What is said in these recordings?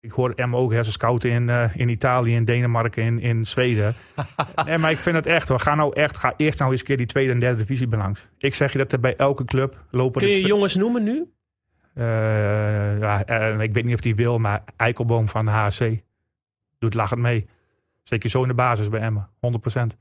Ik hoor Emma ook, ze scouten in Italië, in Denemarken, in Zweden. Nee, maar ik vind het echt, ga eerst nou eens een keer die tweede en derde divisie belangs. Ik zeg je dat er bij elke club lopen... Kun je jongens noemen nu? Ik weet niet of die wil, maar Eikelboom van de HSC doet lachend mee. Zeker zo in de basis bij Emma, 100%.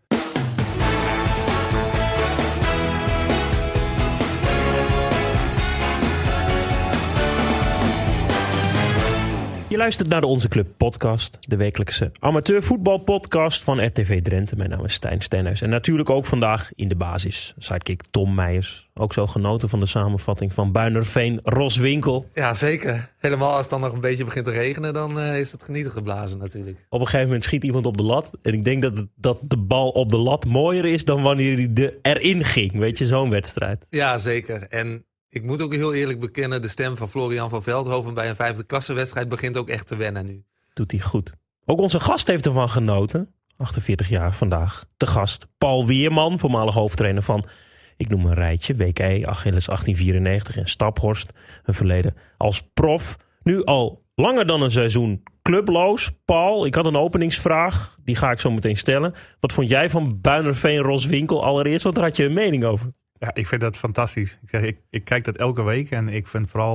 Je luistert naar de Onze Club podcast, de wekelijkse amateurvoetbalpodcast van RTV Drenthe. Mijn naam is Stijn Stenhuis en natuurlijk ook vandaag in de basis sidekick Tom Meijers. Ook zo genoten van de samenvatting van Buinerveen Roswinkel. Ja, zeker. Helemaal als het dan nog een beetje begint te regenen, dan is het genieten geblazen natuurlijk. Op een gegeven moment schiet iemand op de lat en ik denk dat de bal op de lat mooier is dan wanneer hij erin ging. Weet je, zo'n wedstrijd. Ja, zeker. En ik moet ook heel eerlijk bekennen, de stem van Florian van Veldhoven bij een 5e klasse wedstrijd begint ook echt te wennen nu. Doet hij goed. Ook onze gast heeft ervan genoten. 48 jaar vandaag. De gast Paul Weerman, voormalig hoofdtrainer van, ik noem een rijtje, WK, Achilles 1894 en Staphorst. Een verleden als prof. Nu al langer dan een seizoen clubloos. Paul, ik had een openingsvraag. Die ga ik zo meteen stellen. Wat vond jij van Buinerveen Roswinkel allereerst? Wat had je een mening over? Ja, ik vind dat fantastisch. Ik kijk dat elke week en ik vind vooral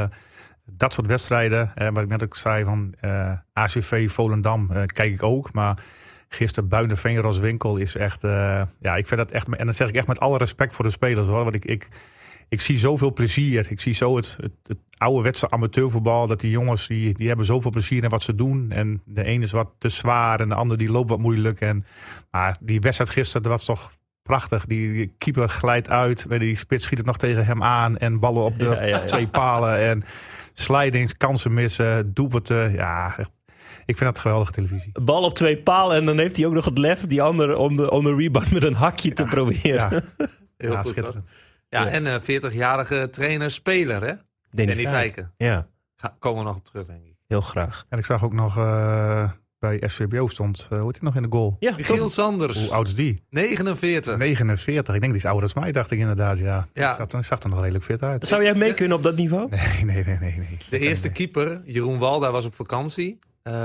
dat soort wedstrijden, wat ik net ook zei van ACV Volendam, kijk ik ook. Maar gisteren Buinerveen Roswinkel is echt, ik vind dat echt, en dat zeg ik echt met alle respect voor de spelers hoor. Want ik zie zoveel plezier. Ik zie zo het ouderwetse amateurvoetbal, dat die jongens die hebben zoveel plezier in wat ze doen. En de ene is wat te zwaar en de ander die loopt wat moeilijk. Maar die wedstrijd gisteren, dat was toch prachtig. Die keeper glijdt uit. Die spits schiet het nog tegen hem aan. En ballen op de 2 palen. En slidings, kansen missen, doelpunten. Ja, echt. Ik vind dat geweldige televisie. Bal op 2 palen en dan heeft hij ook nog het lef, die ander, om de rebound met een hakje te proberen. Ja. Heel goed hoor. Ja, en 40-jarige trainer-speler hè? Danny Vijken. Ja. Komen we nog op terug, denk ik. Heel graag. En ik zag ook nog bij SVBO stond, hoe heet hij nog in de goal? Ja, Michiel Sanders. Hoe oud is die? 49. 49. Ik denk die is ouder als mij, dacht ik inderdaad. Ja. Hij zag er nog redelijk fit uit. Zou jij mee kunnen op dat niveau? Nee. De eerste keeper, Jeroen Walda, was op vakantie.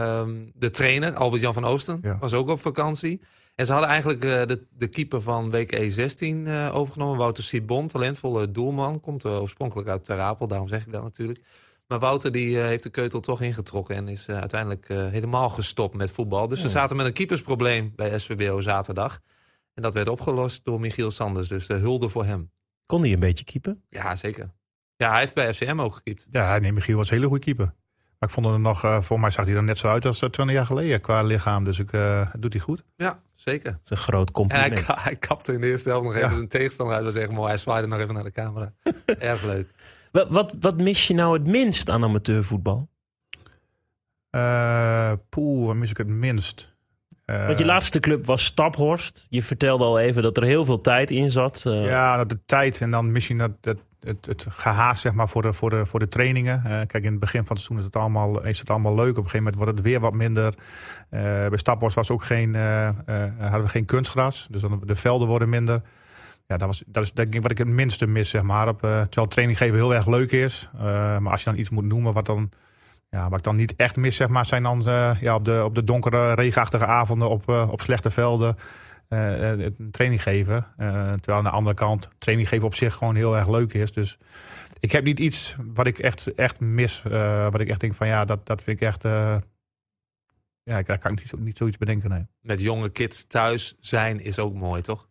De trainer, Albert-Jan van Oosten, was ook op vakantie. En ze hadden eigenlijk de keeper van WK 16 overgenomen. Wouter Sibon, talentvolle doelman. Komt oorspronkelijk uit Ter Apel, daarom zeg ik dat natuurlijk. Maar Wouter die heeft de keutel toch ingetrokken en is uiteindelijk helemaal gestopt met voetbal. Dus ze zaten met een keepersprobleem bij SVBO zaterdag. En dat werd opgelost door Michiel Sanders. Dus hulde voor hem. Kon hij een beetje keepen? Ja, zeker. Ja, hij heeft bij FCM ook gekiept. Ja, nee, Michiel was een hele goede keeper. Maar ik vond hem nog, voor mij zag hij er net zo uit als 20 jaar geleden qua lichaam. Dus doet hij goed. Ja, zeker. Dat is een groot compliment. En hij kapte in de eerste helft nog even zijn tegenstander uit. Dat was echt mooi. Hij zwaaide nog even naar de camera. Erg leuk. Wat mis je nou het minst aan amateurvoetbal? Wat mis ik het minst? Want je laatste club was Staphorst. Je vertelde al even dat er heel veel tijd in zat. Ja, de tijd en dan misschien het gehaast zeg maar, voor de trainingen. Kijk, in het begin van het seizoen is het allemaal leuk. Op een gegeven moment wordt het weer wat minder. Bij Staphorst was ook hadden we geen kunstgras. Dus dan de velden worden minder. Ja, dat is denk ik wat ik het minste mis, zeg maar. Terwijl training geven heel erg leuk is. Maar als je dan iets moet noemen wat ik dan niet echt mis, zeg maar, zijn dan op de donkere, regenachtige avonden op slechte velden training geven. Terwijl aan de andere kant training geven op zich gewoon heel erg leuk is. Dus ik heb niet iets wat ik echt mis. Wat ik echt denk van dat vind ik echt... daar kan ik niet zoiets bedenken. Nee. Met jonge kids thuis zijn is ook mooi, toch?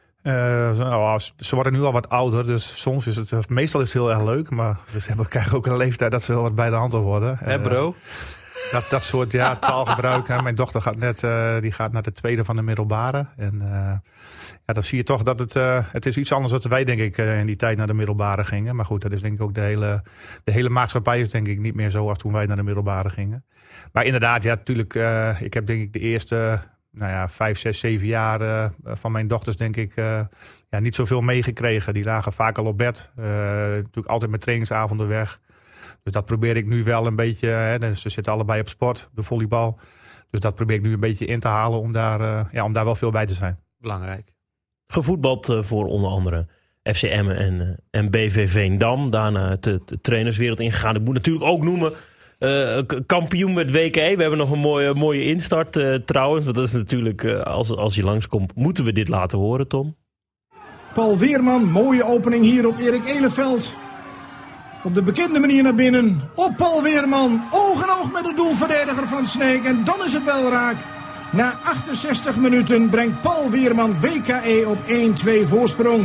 Ze worden nu al wat ouder, dus soms is het... Meestal is het heel erg leuk, maar ze krijgen ook een leeftijd dat ze wel wat bij de hand worden. Hè bro? Dat soort taalgebruik. Hè. Mijn dochter gaat naar de tweede van de middelbare. En dan zie je toch dat het is iets anders dan wij denk ik in die tijd naar de middelbare gingen. Maar goed, dat is denk ik ook de hele maatschappij is denk ik niet meer zo als toen wij naar de middelbare gingen. Maar inderdaad, ja, natuurlijk. Ik heb denk ik de eerste 5, 6, 7 jaar van mijn dochters denk ik niet zoveel meegekregen. Die lagen vaak al op bed. Natuurlijk altijd met trainingsavonden weg. Dus dat probeer ik nu wel een beetje. Ze zitten allebei op sport, de volleybal. Dus dat probeer ik nu een beetje in te halen om daar wel veel bij te zijn. Belangrijk. Gevoetbald voor onder andere FCM en BV Veendam. Daarna de trainerswereld ingegaan. Ik moet natuurlijk ook noemen Kampioen met WK. We hebben nog een mooie instart trouwens. Want dat is natuurlijk, als je langskomt, moeten we dit laten horen, Tom. Paul Weerman, mooie opening hier op Erik Elefeld. Op de bekende manier naar binnen. Op Paul Weerman. Oog in oog met de doelverdediger van Sneek. En dan is het wel raak. Na 68 minuten brengt Paul Weerman WKE op 1-2 voorsprong.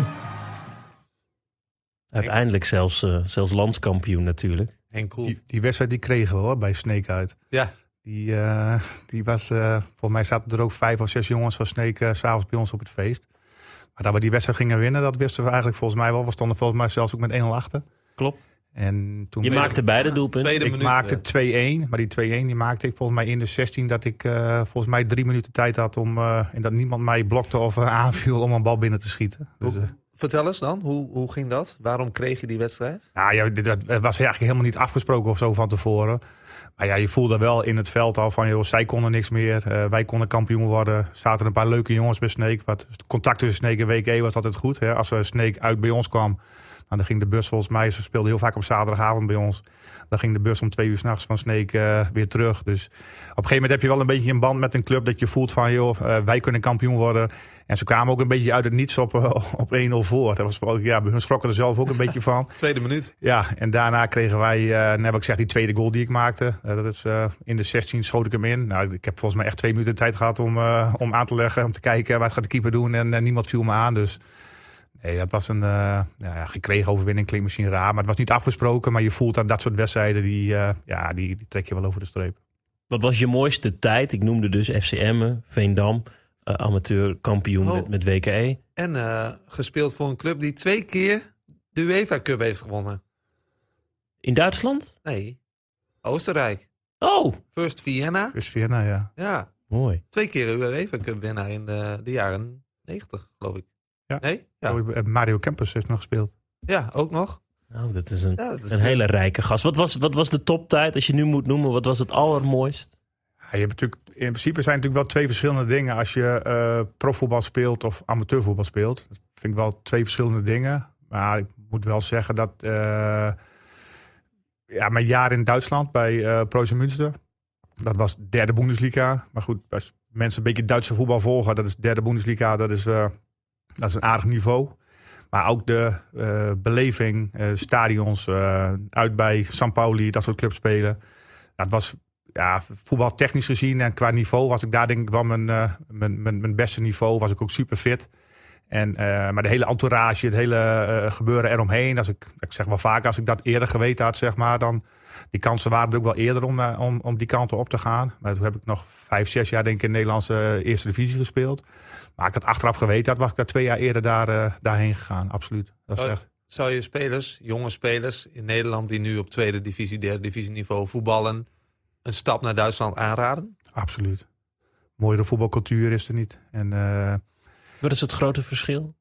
Uiteindelijk zelfs landskampioen natuurlijk. En cool. Die wedstrijd die kregen we hoor, bij Sneek uit. Ja. Die was, volgens mij zaten er ook 5 of 6 jongens van Sneek 's avonds bij ons op het feest. Maar dat we die wedstrijd gingen winnen, dat wisten we eigenlijk volgens mij wel. We stonden volgens mij zelfs ook met 1-0 achter. Klopt. En toen Je maakte beide doelpunten. Ik maakte 2-1, maar die 2-1 die maakte ik volgens mij in de 16. Dat ik volgens mij 3 minuten tijd had om, en dat niemand mij blokte of aanviel om een bal binnen te schieten. Dus, Vertel eens dan, hoe ging dat? Waarom kreeg je die wedstrijd? nou ja, dit was eigenlijk helemaal niet afgesproken of zo van tevoren. Maar ja, je voelde wel in het veld al van, joh, zij konden niks meer. Wij konden kampioen worden. Er zaten een paar leuke jongens bij Sneek. Het contact tussen Sneek en WK was altijd goed. Hè. Als Sneek uit bij ons kwam, dan ging de bus volgens mij, ze speelden heel vaak op zaterdagavond bij ons. Dan ging de bus om 2 uur 's nachts van Sneek weer terug. Dus op een gegeven moment heb je wel een beetje een band met een club dat je voelt van, joh, wij kunnen kampioen worden. En ze kwamen ook een beetje uit het niets op 1-0 voor. Dat was, ja, hun schrokken er zelf ook een beetje van. Tweede minuut. Ja, en daarna kregen wij, net wat ik zeg, die tweede goal die ik maakte. Dat is in de 16 schoot ik hem in. Nou, ik heb volgens mij echt 2 minuten tijd gehad om aan te leggen, om te kijken wat gaat de keeper doen. En niemand viel me aan, dus nee, dat was een gekregen overwinning. Klinkt misschien raar, maar het was niet afgesproken. Maar je voelt aan dat soort wedstrijden, die trek je wel over de streep. Wat was je mooiste tijd? Ik noemde dus FC Emmen, Veendam, amateur kampioen met WKE. En gespeeld voor een club die 2 keer de UEFA Cup heeft gewonnen. In Duitsland? Nee, Oostenrijk. Oh! First Vienna. Dus Vienna, ja. Ja, Mooi. 2 keer een UEFA Cup winnaar in de jaren 90, geloof ik. Ja. Nee? Ja. Mario Kempers heeft nog gespeeld. Ja, ook nog. Nou, dat is een hele rijke gast. Wat was de toptijd, als je nu moet noemen? Wat was het allermooist? Ja, je hebt natuurlijk, in principe zijn natuurlijk wel 2 verschillende dingen. Als je profvoetbal speelt of amateurvoetbal speelt. Dat vind ik wel 2 verschillende dingen. Maar ik moet wel zeggen dat mijn jaar in Duitsland bij Preußen Münster. Dat was 3e Bundesliga. Maar goed, als mensen een beetje Duitse voetbal volgen. Dat is 3e Bundesliga. Dat is een aardig niveau. Maar ook de beleving, stadions, uit bij St. Pauli, dat soort clubs spelen. Dat was voetbaltechnisch gezien en qua niveau was ik daar denk ik wel mijn beste niveau. Was ik ook super fit. Maar de hele entourage, het hele gebeuren eromheen. Ik zeg wel vaak, als ik dat eerder geweten had, zeg maar, dan die kansen waren er ook wel eerder om die kanten op te gaan. Maar toen heb ik nog 5, 6 jaar denk ik in de Nederlandse eerste divisie gespeeld. Maar ik dat achteraf geweten had, was ik daar 2 jaar eerder daarheen gegaan. Absoluut. Dat is echt. Zou je spelers, jonge spelers in Nederland die nu op 2e divisie, 3e divisie niveau voetballen, een stap naar Duitsland aanraden? Absoluut. Mooiere voetbalcultuur is er niet. En wat is het grote verschil?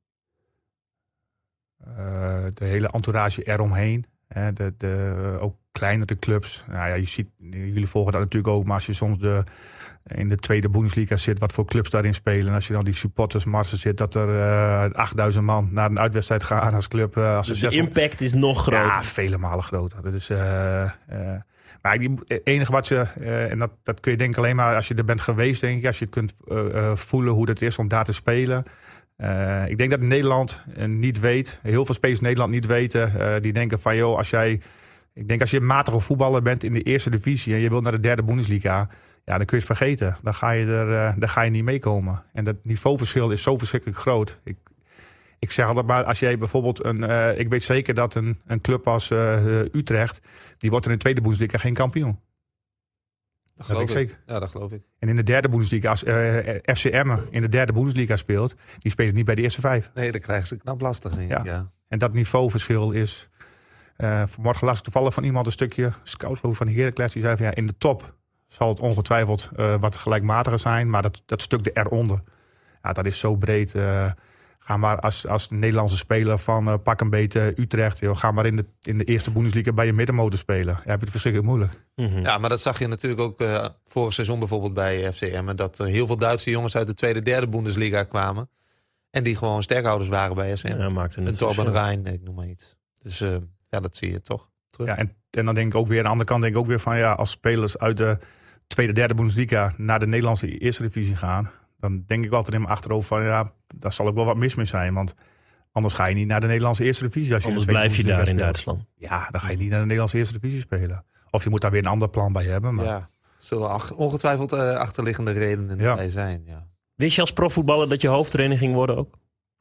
de hele entourage eromheen. Ook kleinere clubs. Nou ja, je ziet, jullie volgen dat natuurlijk ook. Maar als je soms in de 2e Bundesliga zit, wat voor clubs daarin spelen. En als je dan die supportersmarsen zit, dat er 8000 man naar een uitwedstrijd gaan als club. Dus de impact is nog groter? Ja, vele malen groter. Dat is... Maar het enige wat en dat kun je denken alleen maar als je er bent geweest, denk ik. Als je het kunt voelen hoe het is om daar te spelen. Ik denk dat Nederland niet weet, heel veel spelers in Nederland niet weten. Die denken van, joh, als je een matige voetballer bent in de eerste divisie en je wilt naar de 3e Bundesliga, ja, dan kun je het vergeten. Dan ga je niet meekomen. En dat niveauverschil is zo verschrikkelijk groot. Ik zeg altijd maar, als jij bijvoorbeeld ik weet zeker dat een club als Utrecht, die wordt in de 2e Bundesliga geen kampioen. Dat weet ik zeker. Ja, dat geloof ik. En in de 3e Bundesliga, als FC Emmen in de 3e Bundesliga speelt, die spelen niet bij de eerste 5. Nee, dan krijgen ze knap lastig, denk ik. Ja. En dat niveauverschil is... vanmorgen las ik toevallig van iemand een stukje, scout van Heracles, die zei van in de top zal het ongetwijfeld wat gelijkmatiger zijn, maar dat stuk eronder, dat is zo breed. Ga maar als Nederlandse speler van pak een beetje Utrecht. Ga maar in de eerste Bundesliga bij je middenmotor spelen. Je hebt het verschrikkelijk moeilijk. Mm-hmm. Ja, maar dat zag je natuurlijk ook vorig seizoen bijvoorbeeld bij FC Emmen. Dat heel veel Duitse jongens uit de 2e, 3e Bundesliga kwamen. En die gewoon sterkhouders waren bij FC Emmen. Ja, maakte een Torben Rijn, ik noem maar iets. Dus dat zie je toch. terug. Ja, en dan denk ik ook weer, aan de andere kant denk ik ook weer van... ja, als spelers uit de tweede, derde Bundesliga naar de Nederlandse eerste divisie gaan... dan denk ik altijd in mijn achterhoofd van... ja, daar zal ook wel wat mis mee zijn. Want anders ga je niet naar de Nederlandse eerste divisie. Als je Anders blijf je daar in Duitsland. Ja, dan ga je niet naar de Nederlandse eerste divisie spelen. Of je moet daar weer een ander plan bij hebben. Maar... Ja, zullen ongetwijfeld achterliggende redenen bij zijn. Ja. Wist je als profvoetballer dat je hoofdtrainer ging worden ook?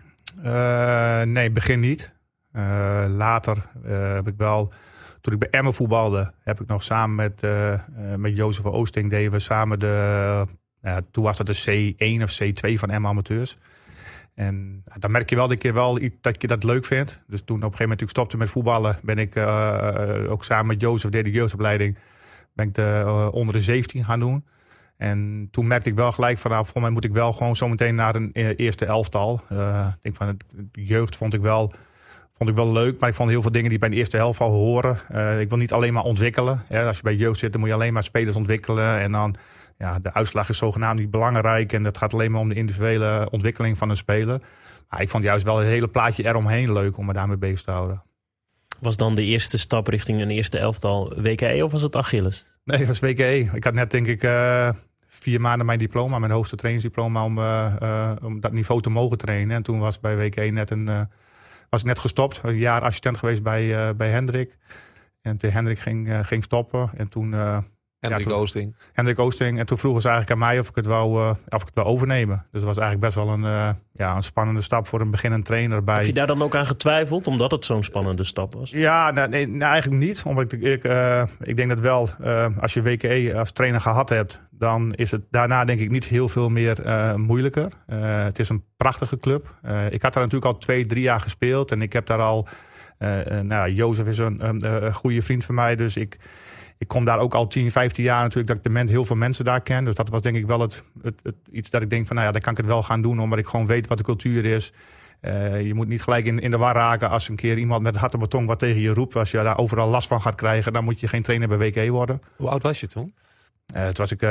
Nee, begin niet. Later heb ik wel... Toen ik bij Emmen voetbalde, heb ik nog samen met Jozef van Oosting... deden we samen toen was dat de C1 of C2 van Emmen Amateurs. En dan merk je wel dat je dat leuk vindt. Dus toen op een gegeven moment ik stopte met voetballen... ben ik ook samen met Jozef, deed de jeugdopleiding... ben ik onder de 17 gaan doen. En toen merkte ik wel gelijk van... voor mij moet ik wel gewoon zometeen naar een eerste elftal. Ik denk van, de jeugd vond ik wel leuk, maar ik vond heel veel dingen die bij een eerste elftal horen. Ik wil niet alleen maar ontwikkelen. Als je bij jeugd zit, dan moet je alleen maar spelers ontwikkelen. En dan, ja, de uitslag is zogenaamd niet belangrijk. En het gaat alleen maar om de individuele ontwikkeling van een speler. Maar ik vond juist wel het hele plaatje eromheen leuk om me daarmee bezig te houden. Was dan de eerste stap richting een eerste elftal WKE of was het Achilles? Nee, het was WKE. Ik had net denk ik 4 maanden mijn diploma, mijn hoogste trainingsdiploma... om dat niveau te mogen trainen. En toen was bij WKE was ik net gestopt. Een jaar assistent geweest bij Hendrik. En toen Hendrik ging stoppen. En toen... Oosting. Hendrik Oosting. En toen vroegen ze eigenlijk aan mij of ik het wou overnemen. Dus dat was eigenlijk best wel een spannende stap voor een beginnend trainer. Heb je daar dan ook aan getwijfeld, omdat het zo'n spannende stap was? Ja, nee, eigenlijk niet. Omdat ik denk dat wel, als je WKE als trainer gehad hebt... dan is het daarna denk ik niet heel veel meer moeilijker. Het is een prachtige club. Ik had daar natuurlijk al 2-3 jaar gespeeld. En ik heb daar al... Jozef is een goede vriend van mij, dus ik kom daar ook al 10, 15 jaar natuurlijk... dat ik heel veel mensen daar ken. Dus dat was denk ik wel iets dat ik denk van... dan kan ik het wel gaan doen, omdat ik gewoon weet wat de cultuur is. Je moet niet gelijk in de war raken als een keer iemand met hart op beton wat tegen je roept. Als je daar overal last van gaat krijgen, dan moet je geen trainer bij WKE worden. Hoe oud was je toen? Toen was ik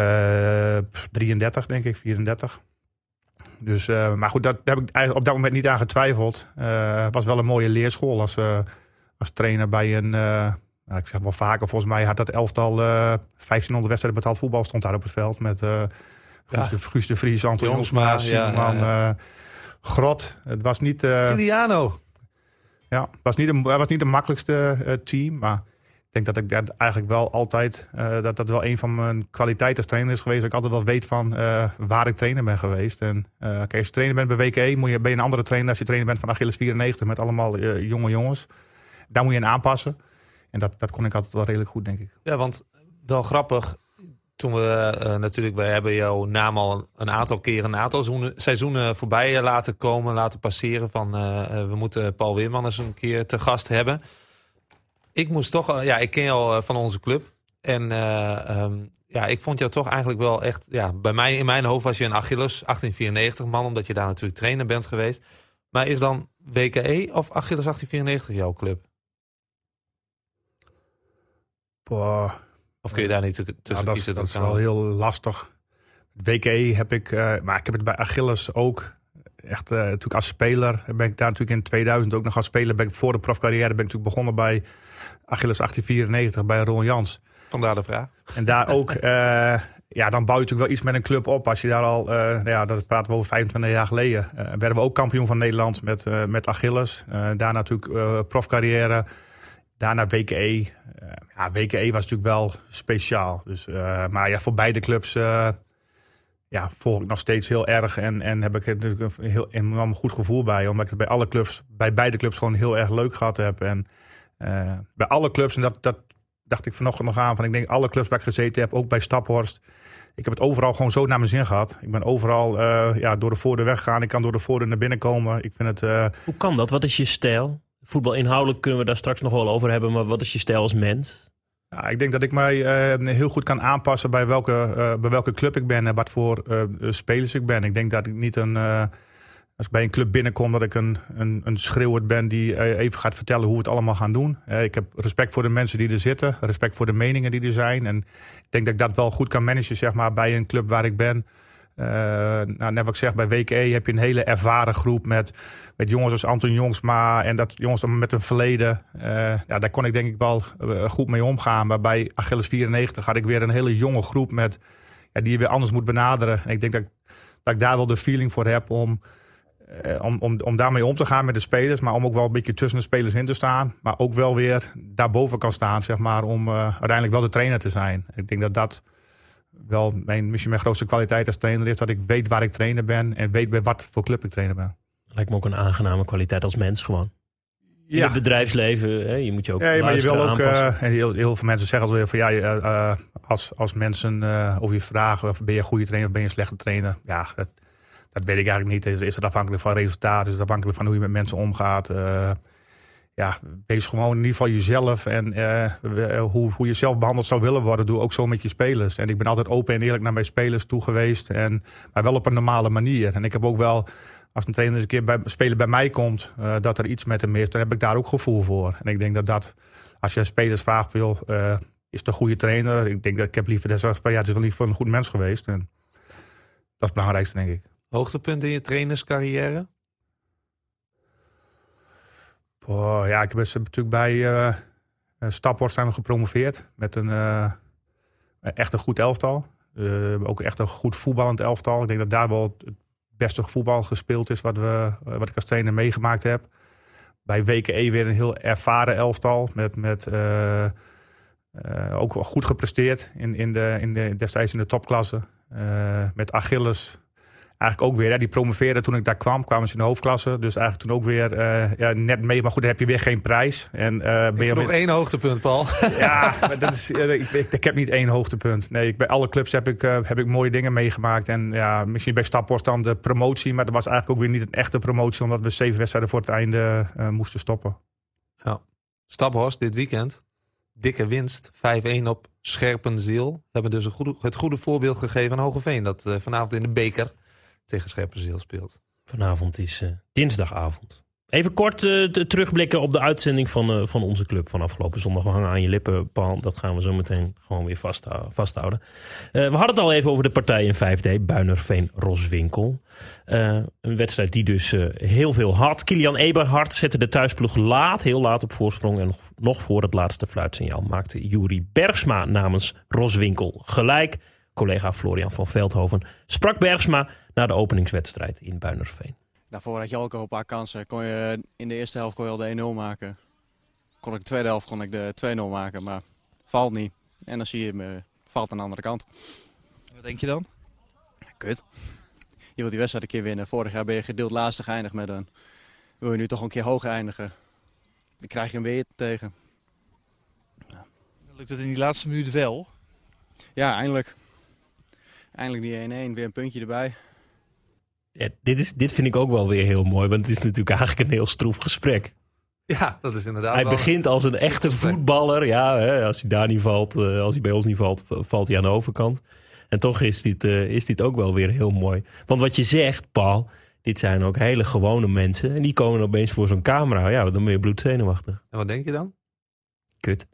33, denk ik, 34. Dus, maar goed, daar heb ik eigenlijk op dat moment niet aan getwijfeld. Het was wel een mooie leerschool als trainer bij een... ik zeg wel vaker, volgens mij had dat elftal 1500 wedstrijden betaald voetbal stond daar op het veld. Met Guus de Vries, Anton Jonsma, Simon, Grot. Het was niet... Giuliano. Ja, het was niet de makkelijkste team. Maar ik denk dat ik dat eigenlijk wel altijd... dat wel een van mijn kwaliteiten als trainer is geweest. Dat ik altijd wel weet van waar ik trainer ben geweest. En kijk, als je trainer bent bij WKE, ben je een andere trainer als je trainer bent van Achilles 94 met allemaal jonge jongens. Daar moet je in aanpassen. En dat kon ik altijd wel redelijk goed, denk ik. Ja, want wel grappig. Toen we wij hebben jouw naam al een aantal seizoenen voorbij laten passeren. Van we moeten Paul Weerman eens een keer te gast hebben. Ik moest toch, ik ken jou van onze club. En ik vond jou toch eigenlijk wel echt... Ja, in mijn hoofd was je een Achilles 1894 man, omdat je daar natuurlijk trainer bent geweest. Maar is dan WKE of Achilles 1894 jouw club? Of kun je daar niet tussen kiezen? Dat is wel heel lastig. WKE heb ik... maar ik heb het bij Achilles ook... Echt, natuurlijk als speler ben ik daar natuurlijk in 2000 ook nog als speler. Voor de profcarrière ben ik natuurlijk begonnen bij Achilles 1894 bij Ron Jans. Vandaar de vraag. En daar ook... dan bouw je natuurlijk wel iets met een club op. Als je daar al... dat praten we over 25 jaar geleden. Werden we ook kampioen van Nederland met Achilles. Daar natuurlijk profcarrière. Daarna WKE. WKE was natuurlijk wel speciaal. Dus, maar voor beide clubs volg ik nog steeds heel erg. En heb ik er natuurlijk een heel enorm goed gevoel bij. Omdat ik het bij beide clubs gewoon heel erg leuk gehad heb. En bij alle clubs, en dat dacht ik vanochtend nog aan. Van ik denk alle clubs waar ik gezeten heb, ook bij Staphorst. Ik heb het overal gewoon zo naar mijn zin gehad. Ik ben overal door de voordeur weggegaan. Ik kan door de voordeur naar binnen komen. Ik vind het... Hoe kan dat? Wat is je stijl? Voetbal inhoudelijk kunnen we daar straks nog wel over hebben. Maar wat is je stijl als mens? Ja, ik denk dat ik mij heel goed kan aanpassen bij welke club ik ben en wat voor spelers ik ben. Ik denk dat ik niet als ik bij een club binnenkom, dat ik een schreeuwer ben die even gaat vertellen hoe we het allemaal gaan doen. Ik heb respect voor de mensen die er zitten, respect voor de meningen die er zijn. En ik denk dat ik dat wel goed kan managen, zeg maar, bij een club waar ik ben. Net wat ik zeg, bij WKE heb je een hele ervaren groep met jongens als Anton Jongsma en dat jongens dan met een verleden. Daar kon ik denk ik wel goed mee omgaan. Maar bij Achilles 94 had ik weer een hele jonge groep die je weer anders moet benaderen. En ik denk dat ik daar wel de feeling voor heb om daarmee om te gaan met de spelers. Maar om ook wel een beetje tussen de spelers in te staan. Maar ook wel weer daarboven kan staan, zeg maar, om uiteindelijk wel de trainer te zijn. Ik denk dat wel misschien mijn grootste kwaliteit als trainer is. Dat ik weet waar ik trainer ben en weet bij wat voor club ik trainer ben. Lijkt me ook een aangename kwaliteit als mens gewoon. In het bedrijfsleven, je moet je ook maar je wil ook, aanpassen. heel veel mensen zeggen alweer van als mensen over je vragen, of ben je een goede trainer of ben je een slechte trainer? Ja, dat weet ik eigenlijk niet. Is het afhankelijk van resultaten? Is het afhankelijk van hoe je met mensen omgaat? Wees gewoon in ieder geval jezelf. En hoe je zelf behandeld zou willen worden, doe ook zo met je spelers. En ik ben altijd open en eerlijk naar mijn spelers toe geweest. Maar wel op een normale manier. En ik heb ook wel, als een trainer eens een keer speler bij mij komt, dat er iets met hem is, dan heb ik daar ook gevoel voor. En ik denk dat als je spelers vraagt, is het een goede trainer? Ik denk dat ik heb liever het is wel niet voor een goed mens geweest. En dat is het belangrijkste, denk ik. Hoogtepunt in je trainerscarrière? Ik heb natuurlijk bij Staphorst zijn we gepromoveerd met echt een goed elftal. Ook echt een goed voetballend elftal. Ik denk dat daar wel het beste voetbal gespeeld is wat ik als trainer meegemaakt heb. Bij WKE weer een heel ervaren elftal met ook goed gepresteerd destijds in de topklasse. Met Achilles eigenlijk ook weer. Die promoveerde toen ik daar kwamen ze in de hoofdklasse. Dus eigenlijk toen ook weer net mee. Maar goed, dan heb je weer geen prijs. En, nog één hoogtepunt, Paul. Ja, maar dat is, ik heb niet één hoogtepunt. Nee, bij alle clubs heb ik mooie dingen meegemaakt. En misschien bij Staphorst dan de promotie. Maar dat was eigenlijk ook weer niet een echte promotie. Omdat we 7 wedstrijden voor het einde moesten stoppen. Ja. Staphorst dit weekend. Dikke winst. 5-1 op Scherpenzeel. We hebben dus het goede voorbeeld gegeven aan Hoogeveen. Dat vanavond in de beker tegen Scherpenzeel speelt. Vanavond is dinsdagavond. Even kort terugblikken op de uitzending van onze club van afgelopen zondag. We hangen aan je lippen, Paul. Dat gaan we zo meteen gewoon weer vasthouden. We hadden het al even over de partij in 5D. Buinerveen-Roswinkel. Een wedstrijd die dus heel veel had. Kilian Eberhard zette de thuisploeg heel laat op voorsprong. En nog voor het laatste fluitsignaal maakte Juri Bergsma namens Roswinkel gelijk. Collega Florian van Veldhoven sprak Bergsma na de openingswedstrijd in Buinerveen. Daarvoor had je ook al een paar kansen. In de eerste helft kon je al de 1-0 maken. De tweede helft kon ik de 2-0 maken, maar valt niet. En dan zie je hem valt aan de andere kant. Wat denk je dan? Kut. Je wil die wedstrijd een keer winnen. Vorig jaar ben je gedeeld laatste geëindigd met een. Wil je nu toch een keer hoog eindigen? Dan krijg je hem weer tegen. Ja. Lukt het in die laatste minuut wel? Ja, eindelijk. Eindelijk die 1-1, weer een puntje erbij. Ja, dit vind ik ook wel weer heel mooi, want het is natuurlijk eigenlijk een heel stroef gesprek. Ja, dat is inderdaad. Hij begint als een echte voetballer. Ja, als hij daar niet valt, als hij bij ons niet valt, valt hij aan de overkant. En toch is dit ook wel weer heel mooi. Want wat je zegt, Paul, dit zijn ook hele gewone mensen. En die komen opeens voor zo'n camera. Ja, dan ben je bloedzenuwachtig. En wat denk je dan? Kut.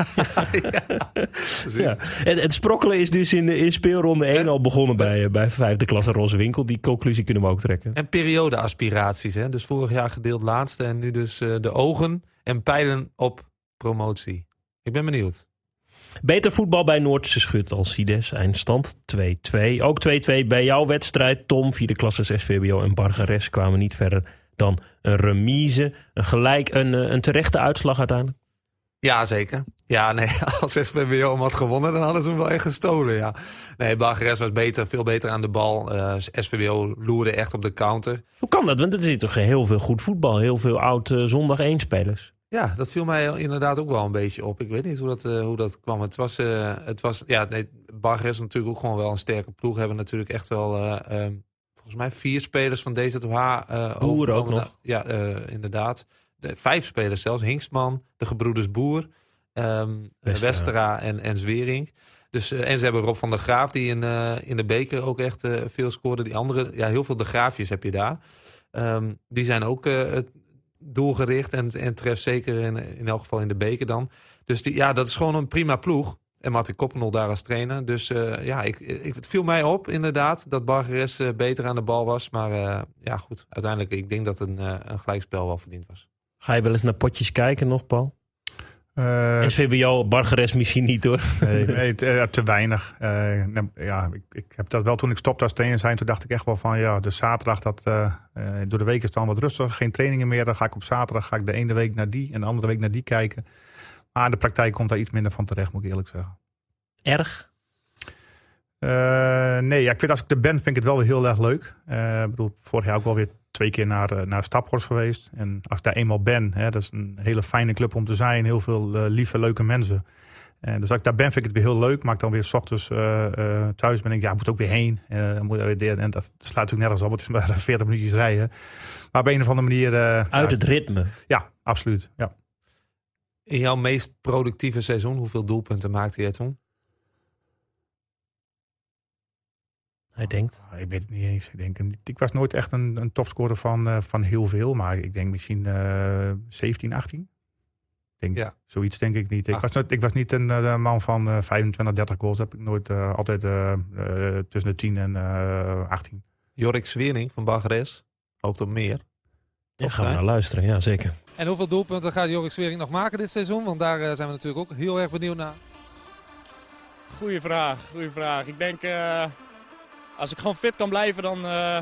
Ja. Het sprokkelen is dus in speelronde 1 al begonnen bij 5e klasse Roswinkel. Die conclusie kunnen we ook trekken. En periodeaspiraties. Hè? Dus vorig jaar gedeeld laatste en nu dus de ogen en pijlen op promotie. Ik ben benieuwd. Beter voetbal bij Noordse Schut als Sides. Eindstand 2-2. Ook 2-2 bij jouw wedstrijd, Tom. 4e klasse SVBO en Bargeres kwamen niet verder dan een remise. Een terechte uitslag uiteindelijk. Ja, zeker. Ja, nee, als SVBO hem had gewonnen, dan hadden ze hem wel echt gestolen, ja. Nee, Bargeres was veel beter aan de bal. SVBO loerde echt op de counter. Hoe kan dat? Want er zit toch heel veel goed voetbal. Heel veel oud zondag 1 spelers. Ja, dat viel mij inderdaad ook wel een beetje op. Ik weet niet hoe dat kwam. Bargeres is natuurlijk ook gewoon wel een sterke ploeg. Hebben natuurlijk echt wel, volgens mij 4 spelers van DZOH. Boer ook nog. Ja, inderdaad. 5 spelers zelfs. Hingstman, de gebroeders Boer, Westera en Zwering. Dus, en ze hebben Rob van der Graaf, die in de beker ook echt veel scoorde. Die andere, ja, heel veel de Graafjes heb je daar. Die zijn ook doelgericht en treft zeker in elk geval in de beker dan. Dus dat is gewoon een prima ploeg. En Martin Koppenol daar als trainer. Dus het viel mij op inderdaad dat Bargeres beter aan de bal was. Maar goed, uiteindelijk ik denk dat een gelijkspel wel verdiend was. Ga je wel eens naar potjes kijken nog, Paul? SVBO, Bargeres misschien niet hoor. Nee, te weinig. Ik heb dat wel toen ik stopte als trainer zijn. Toen dacht ik echt wel van dus zaterdag door de week is het dan wat rustiger. Geen trainingen meer. Dan ga ik op zaterdag de ene week naar die en de andere week naar die kijken. Maar in de praktijk komt daar iets minder van terecht, moet ik eerlijk zeggen. Erg? Ik vind als ik er ben, vind ik het wel weer heel erg leuk. Ik bedoel, vorig jaar ook wel weer 2 keer naar Staphorst geweest. En als ik daar eenmaal ben, dat is een hele fijne club om te zijn. Heel veel lieve, leuke mensen. Dus als ik daar ben, vind ik het weer heel leuk. Maar ik dan weer 's ochtends thuis ben, denk ik, ik moet ook weer heen. En dat slaat natuurlijk nergens op. Het is maar 40 minuutjes rijden. Maar op een of andere manier... Uit het ritme. Ja, absoluut. Ja. In jouw meest productieve seizoen, hoeveel doelpunten maakte jij toen? Hij denkt. Ik weet het niet eens. Ik was nooit echt een topscorer van heel veel. Maar ik denk misschien 17, 18. Zoiets denk ik niet. Ik was niet een man van 25, 30 goals. Dat heb ik nooit altijd tussen de 10 en 18. Jorik Zwering van Bargeres hoopt op meer. Ja, gaan we naar luisteren, ja zeker. En hoeveel doelpunten gaat Jorik Zwering nog maken dit seizoen? Want daar zijn we natuurlijk ook heel erg benieuwd naar. Goeie vraag. Ik denk, als ik gewoon fit kan blijven, dan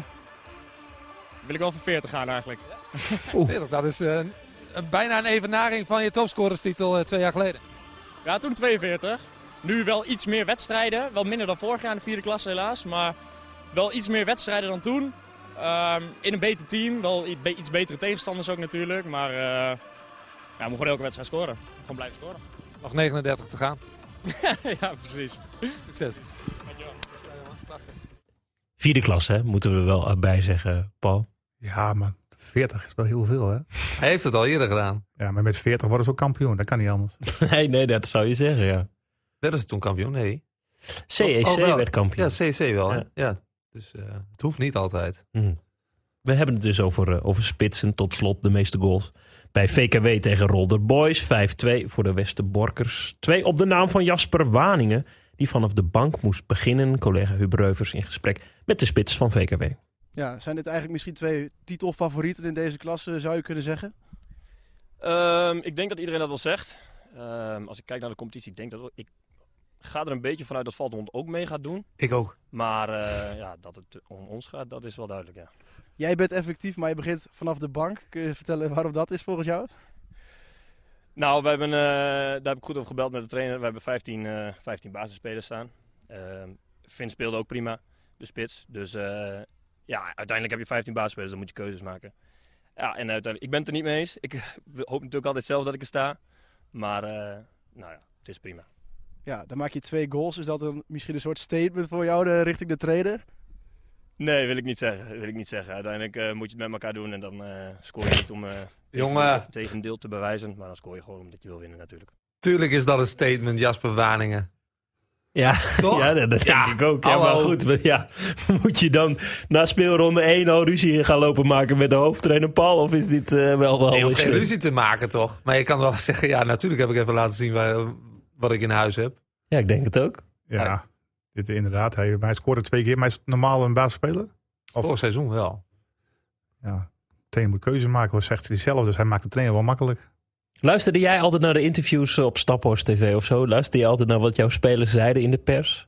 wil ik wel voor 40 gaan eigenlijk. 40, dat is bijna een evenaring van je topscorerstitel 2 jaar geleden. Ja, toen 42. Nu wel iets meer wedstrijden. Wel minder dan vorig jaar in de 4e klasse helaas. Maar wel iets meer wedstrijden dan toen. In een beter team. Wel iets betere tegenstanders ook natuurlijk. Maar we moeten gewoon elke wedstrijd scoren. Gewoon blijven scoren. Nog 39 te gaan. Ja, precies. Succes. Dankjewel. Klasse. 4e klasse, hè, moeten we wel bij zeggen, Paul. Ja, maar 40 is wel heel veel, hè? Hij heeft het al eerder gedaan. Ja, maar met 40 worden ze ook kampioen. Dat kan niet anders. Nee, dat zou je zeggen, ja. Werden ze toen kampioen? Nee. CEC werd kampioen. Ja, CEC wel. Ja. Ja. Dus het hoeft niet altijd. We hebben het dus over spitsen. Tot slot de meeste goals bij VKW tegen Rolder Boys. 5-2 voor de Westerborkers. 2 op de naam van Jasper Waningen, die vanaf de bank moest beginnen. Collega Huub Reuvers in gesprek met de spits van VKW. Ja, zijn dit eigenlijk misschien 2 titelfavorieten in deze klasse, zou je kunnen zeggen? Ik denk dat iedereen dat wel zegt. Als ik kijk naar de competitie, ik ga er een beetje vanuit dat Valtemont ook mee gaat doen. Ik ook. Maar dat het om ons gaat, dat is wel duidelijk, ja. Jij bent effectief, maar je begint vanaf de bank. Kun je vertellen waarom dat is volgens jou? Nou, daar heb ik goed over gebeld met de trainer. We hebben 15 basisspelers staan. Finn speelde ook prima, de spits. Dus uiteindelijk heb je 15 basisspelers, dan moet je keuzes maken. Ja, en uiteindelijk, ik ben het er niet mee eens. Ik hoop natuurlijk altijd zelf dat ik er sta. Maar het is prima. Ja, dan maak je 2 goals. Is dat misschien een soort statement voor jou richting de trainer? Nee, wil ik niet zeggen. Uiteindelijk moet je het met elkaar doen en dan scoor je niet om tegendeel te bewijzen. Maar dan scoor je gewoon omdat je wil winnen natuurlijk. Tuurlijk is dat een statement, Jasper Waningen. Ja, toch? Ja, dat denk ik ook. Ja, maar goed, moet je dan na speelronde 1 al ruzie gaan lopen maken met de hoofdtrainer Paul? Of is dit wel Nee, om geen ruzie te maken toch? Maar je kan wel zeggen, ja, natuurlijk heb ik even laten zien wat ik in huis heb. Ja, ik denk het ook. Ja, dit inderdaad. Hij scoorde 2 keer, maar is het normaal een basisspeler? Vorig seizoen wel. Ja, trainer moet keuze maken, wat zegt hij zelf. Dus hij maakt de trainer wel makkelijk. Luisterde jij altijd naar de interviews op Staphorst TV of zo? Luisterde je altijd naar wat jouw spelers zeiden in de pers?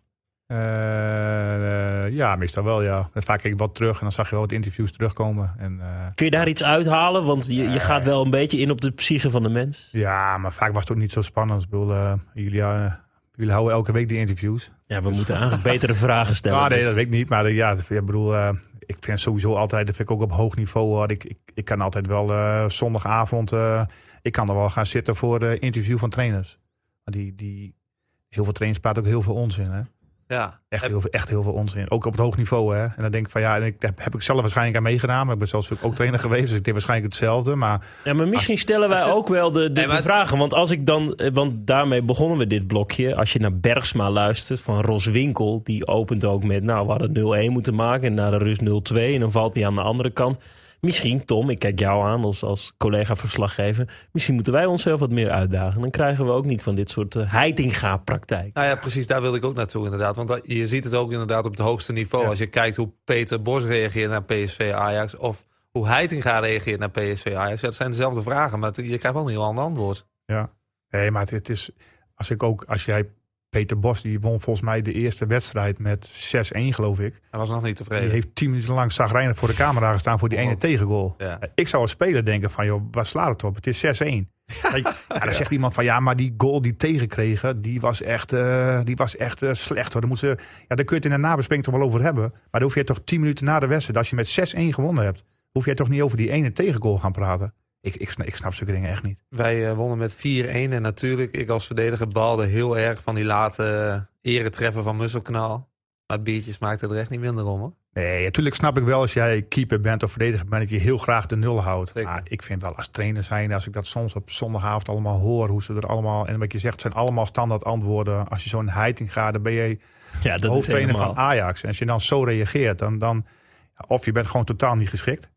Ja, meestal wel, ja. Vaak keek ik wat terug en dan zag je wel wat interviews terugkomen. Kun je daar iets uithalen? Want je gaat wel een beetje in op de psyche van de mens. Ja, maar vaak was het ook niet zo spannend. Ik bedoel, jullie houden elke week die interviews. Ja, we moeten eigenlijk betere vragen stellen. Nee, dat weet ik niet. Maar ik vind sowieso altijd, dat vind ik ook op hoog niveau. Ik kan altijd wel zondagavond, ik kan er wel gaan zitten voor interview van trainers. Maar heel veel trainers praten ook heel veel onzin, hè? Ja. Echt heel veel onzin. Ook op het hoog niveau, hè? En dan denk ik van heb ik zelf waarschijnlijk aan meegedaan. Maar ik ben zelfs ook trainer geweest, dus ik deed waarschijnlijk hetzelfde. Maar misschien stellen wij ook wel de vragen. Want als ik dan, want daarmee begonnen we dit blokje. Als je naar Bergsma luistert van Ros Winkel, die opent ook met, we hadden 0-1 moeten maken en na de rust 0-2 en dan valt hij aan de andere kant. Misschien, Tom, ik kijk jou aan als collega-verslaggever. Misschien moeten wij onszelf wat meer uitdagen. Dan krijgen we ook niet van dit soort heitinga-praktijk. Nou ja, precies, daar wilde ik ook naartoe inderdaad. Want je ziet het ook inderdaad op het hoogste niveau. Ja. Als je kijkt hoe Peter Bos reageert naar PSV Ajax... of hoe Heitinga reageert naar PSV Ajax. Ja, dat zijn dezelfde vragen, maar je krijgt wel een heel ander antwoord. Ja, nee, maar het is... Als jij... Peter Bos, die won volgens mij de eerste wedstrijd met 6-1, geloof ik. Hij was nog niet tevreden. Die heeft 10 minuten lang chagrijnig voor de camera gestaan voor die ene tegengoal. Ja. Ik zou als speler denken van, joh, waar slaat het op? Het is 6-1. Dan zegt iemand van, ja, maar die goal die tegenkregen, die was echt slecht. Hoor. Daar kun je het in de nabespreking toch wel over hebben. Maar dan hoef je toch 10 minuten na de wedstrijd, als je met 6-1 gewonnen hebt, hoef je toch niet over die ene tegengoal gaan praten. Ik snap zulke dingen echt niet. Wij wonnen met 4-1 en natuurlijk, ik als verdediger balde heel erg van die late eretreffen van Musselkanaal. Maar het biertje smaakte er echt niet minder om, hoor. Nee, natuurlijk snap ik wel als jij keeper bent of verdediger bent dat je heel graag de 0 houdt. Zeker. Maar ik vind wel als trainer zijn, als ik dat soms op zondagavond allemaal hoor, hoe ze er allemaal, en wat je zegt, zijn allemaal standaard antwoorden. Als je zo'n heiting gaat, dan ben je hoofdtrainer van Ajax. En als je dan zo reageert, dan of je bent gewoon totaal niet geschikt.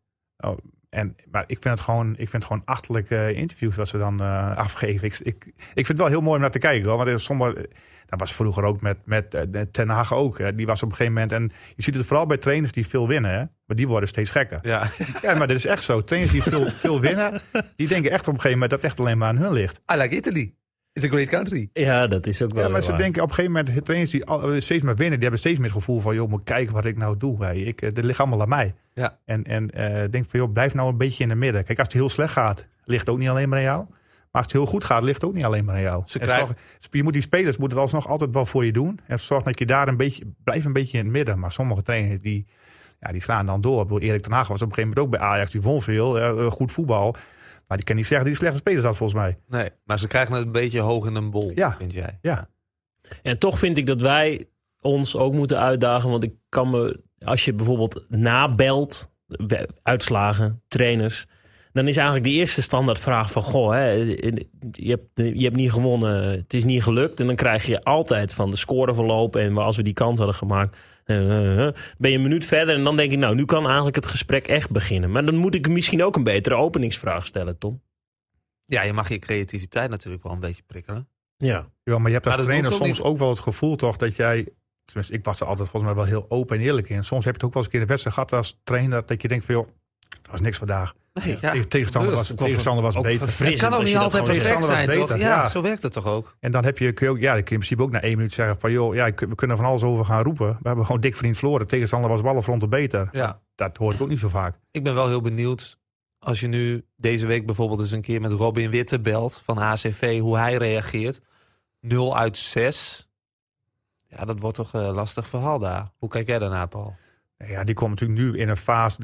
Maar ik vind het gewoon achterlijke interviews wat ze dan afgeven. Ik vind het wel heel mooi om naar te kijken, hoor. Want dat was vroeger ook met Ten Hag ook. Die was op een gegeven moment, en je ziet het vooral bij trainers die veel winnen, hè? Maar die worden steeds gekker. Ja. Ja, maar dat is echt zo. Trainers die veel winnen, die denken echt op een gegeven moment dat het echt alleen maar aan hun ligt. I like Italy. It's a great country. Ja, dat is ook wel. Ja, maar ze denken op een gegeven moment, trainers die steeds meer winnen, die hebben steeds meer het gevoel van, joh, moet kijken wat ik nou doe. Dit ligt allemaal aan mij. Ja. En denk van, joh, blijf nou een beetje in het midden. Kijk, als het heel slecht gaat, ligt het ook niet alleen maar aan jou. Maar als het heel goed gaat, ligt het ook niet alleen maar aan jou. Die spelers moeten het alsnog altijd wel voor je doen. En zorg dat je daar blijf een beetje in het midden. Maar sommige trainers die slaan dan door. Ik bedoel, Erik ten Hag was op een gegeven moment ook bij Ajax. Die won veel, goed voetbal. Maar die kan niet zeggen dat die slechte spelers had, volgens mij. Nee, maar ze krijgen het een beetje hoog in een bol, vind jij? Ja. En toch vind ik dat wij ons ook moeten uitdagen. Want ik kan me, als je bijvoorbeeld nabelt, uitslagen, trainers, dan is eigenlijk die eerste standaardvraag van, goh, hè, je hebt niet gewonnen, het is niet gelukt. En dan krijg je altijd van de scoreverloop en als we die kans hadden gemaakt, ben je een minuut verder en dan denk ik, nou, nu kan eigenlijk het gesprek echt beginnen. Maar dan moet ik misschien ook een betere openingsvraag stellen, Tom. Ja, je mag je creativiteit natuurlijk wel een beetje prikkelen. Ja, maar je hebt als trainer soms niet... ook wel het gevoel toch dat jij, tenminste ik was er altijd volgens mij wel heel open en eerlijk in. Soms heb je het ook wel eens een keer in de wedstrijd gehad als trainer dat je denkt van, joh, het was niks vandaag. Nee, ja, tegenstander was beter. Het kan ook niet altijd perfect zijn, toch? Ja, zo werkt het toch ook? En dan kun je in principe ook na 1 minuut zeggen van, joh, we kunnen van alles over gaan roepen. We hebben gewoon dik vriend verloren. Tegenstander was ballenfronten beter. Ja. Dat hoor ik ook niet zo vaak. Ik ben wel heel benieuwd als je nu deze week bijvoorbeeld eens een keer met Robin Witte belt van HCV, hoe hij reageert. 0 uit 6. Ja, dat wordt toch een lastig verhaal daar. Hoe kijk jij daarnaar, Paul? Ja, die komt natuurlijk nu in een fase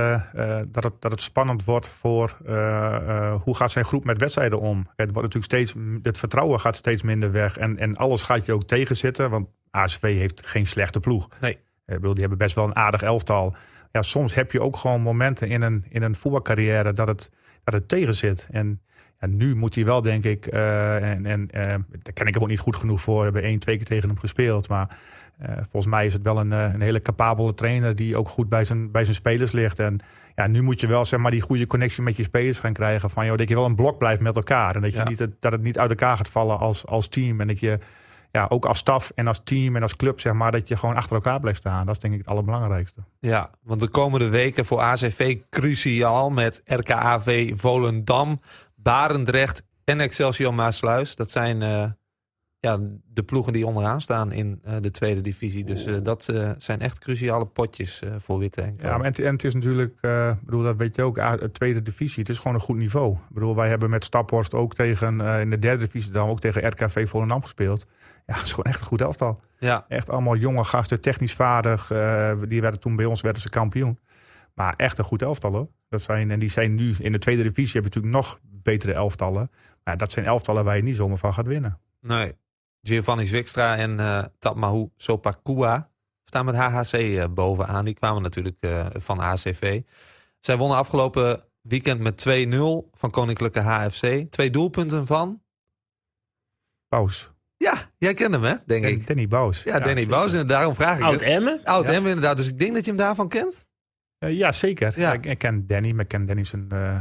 dat het spannend wordt voor hoe gaat zijn groep met wedstrijden om. Het wordt natuurlijk het vertrouwen gaat steeds minder weg en alles gaat je ook tegenzitten, want ASV heeft geen slechte ploeg. Nee. Ik bedoel, die hebben best wel een aardig elftal. Ja, soms heb je ook gewoon momenten in een voetbalcarrière dat het tegenzit. En nu moet hij wel, denk ik, daar ken ik hem ook niet goed genoeg voor. We hebben 1-2 keer tegen hem gespeeld, maar volgens mij is het wel een hele capabele trainer die ook goed bij zijn spelers ligt. En ja, nu moet je wel, zeg maar, die goede connectie met je spelers gaan krijgen. Van, joh, dat je wel een blok blijft met elkaar. En dat je dat het niet uit elkaar gaat vallen als team. En dat je ook als staf en als team en als club, zeg maar, dat je gewoon achter elkaar blijft staan. Dat is denk ik het allerbelangrijkste. Ja, want de komende weken voor ACV cruciaal met RKAV Volendam, Barendrecht en Excelsior Maasluis. Dat zijn de ploegen die onderaan staan in de tweede divisie. Dus dat zijn echt cruciale potjes voor Witte en Co. Ja, en het is natuurlijk, dat weet je ook, de tweede divisie. Het is gewoon een goed niveau. Ik bedoel, wij hebben met Staphorst ook tegen, in de derde divisie dan ook tegen RKV Volendam gespeeld. Ja, het is gewoon echt een goed elftal. Ja. Echt allemaal jonge gasten, technisch vaardig. Die werden toen bij ons ze kampioen. Maar echt een goed elftal, hoor. Die zijn nu in de tweede divisie hebben natuurlijk nog betere elftallen. Maar dat zijn elftallen waar je niet zomaar van gaat winnen. Nee. Giovanni Zwikstra en Tatmahu Sopakua staan met HHC bovenaan. Die kwamen natuurlijk van ACV. Zij wonnen afgelopen weekend met 2-0 van Koninklijke HFC. 2 doelpunten van Bous. Ja, jij kent hem, hè, denk ik. Danny Bous. Ja, Danny Bous. En daarom vraag ik Oud-Emmen? Oud-Emmen, inderdaad. Dus ik denk dat je hem daarvan kent. Ja, zeker. Ja. Ik ken Danny, maar ik ken Danny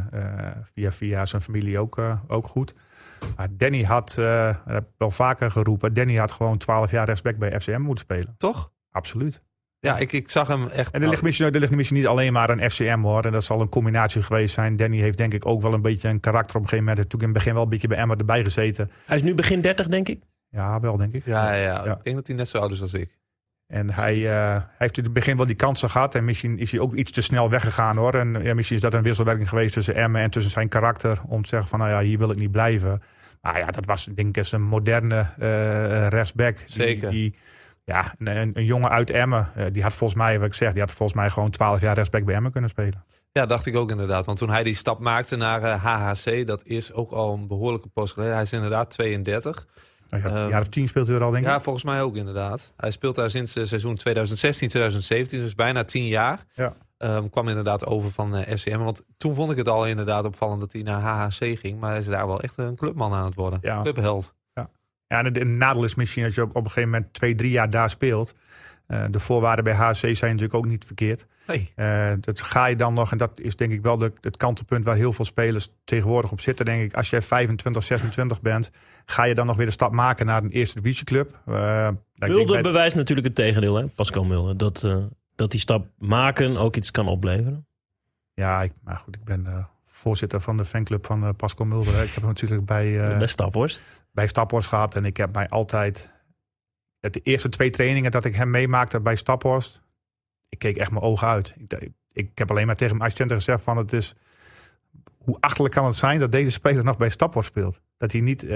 via zijn familie ook goed. Maar Danny had, dat heb ik wel vaker geroepen, Danny had gewoon 12 jaar rechtsback bij FCM moeten spelen. Toch? Absoluut. Ja, ik zag hem echt... En er ligt misschien niet alleen maar een FCM hoor. En dat zal een combinatie geweest zijn. Danny heeft denk ik ook wel een beetje een karakter op een gegeven moment. Toen in het begin wel een beetje bij Emma erbij gezeten. Hij is nu begin 30, denk ik. Ja, wel denk ik. Ja. Ik denk dat hij net zo oud is als ik. En hij heeft in het begin wel die kansen gehad. En misschien is hij ook iets te snel weggegaan hoor. En misschien is dat een wisselwerking geweest tussen Emma en tussen zijn karakter. Om te zeggen van nou ja, hier wil ik niet blijven. Maar ja, dat was denk ik een moderne rechtsback. Zeker. Een jongen uit Emmen, die had volgens mij gewoon 12 jaar rechtsback bij Emmen kunnen spelen. Ja, dacht ik ook inderdaad. Want toen hij die stap maakte naar HHC, dat is ook al een behoorlijke post geleden. Hij is inderdaad 32. Een jaar of 10 speelt hij er al, denk ik. Ja, volgens mij ook inderdaad. Hij speelt daar sinds seizoen 2016, 2017, dus bijna 10 jaar. Ja. Kwam inderdaad over van FCM. Want toen vond ik het al inderdaad opvallend dat hij naar HHC ging. Maar hij is daar wel echt een clubman aan het worden. Ja. Clubheld. Ja, en het nadeel is misschien als je op een gegeven moment 2-3 jaar daar speelt. De voorwaarden bij HC zijn natuurlijk ook niet verkeerd. Nee. Dat ga je dan nog, en dat is denk ik wel het kantelpunt waar heel veel spelers tegenwoordig op zitten. Denk ik, als jij 25, 26 bent, ga je dan nog weer de stap maken naar een eerste divisieclub. Mulder bewijst natuurlijk het tegendeel, hè? Pascal Mulder. Dat die stap maken ook iets kan opleveren. Ja, maar goed, ik ben voorzitter van de fanclub van Pascal Mulder. Ik heb hem natuurlijk bij Staphorst gehad. En ik heb mij altijd... De eerste 2 trainingen dat ik hem meemaakte bij Staphorst, ik keek echt mijn ogen uit. Ik heb alleen maar tegen mijn assistenten gezegd van het is... Hoe achterlijk kan het zijn dat deze speler nog bij Staphorst speelt? Dat hij niet...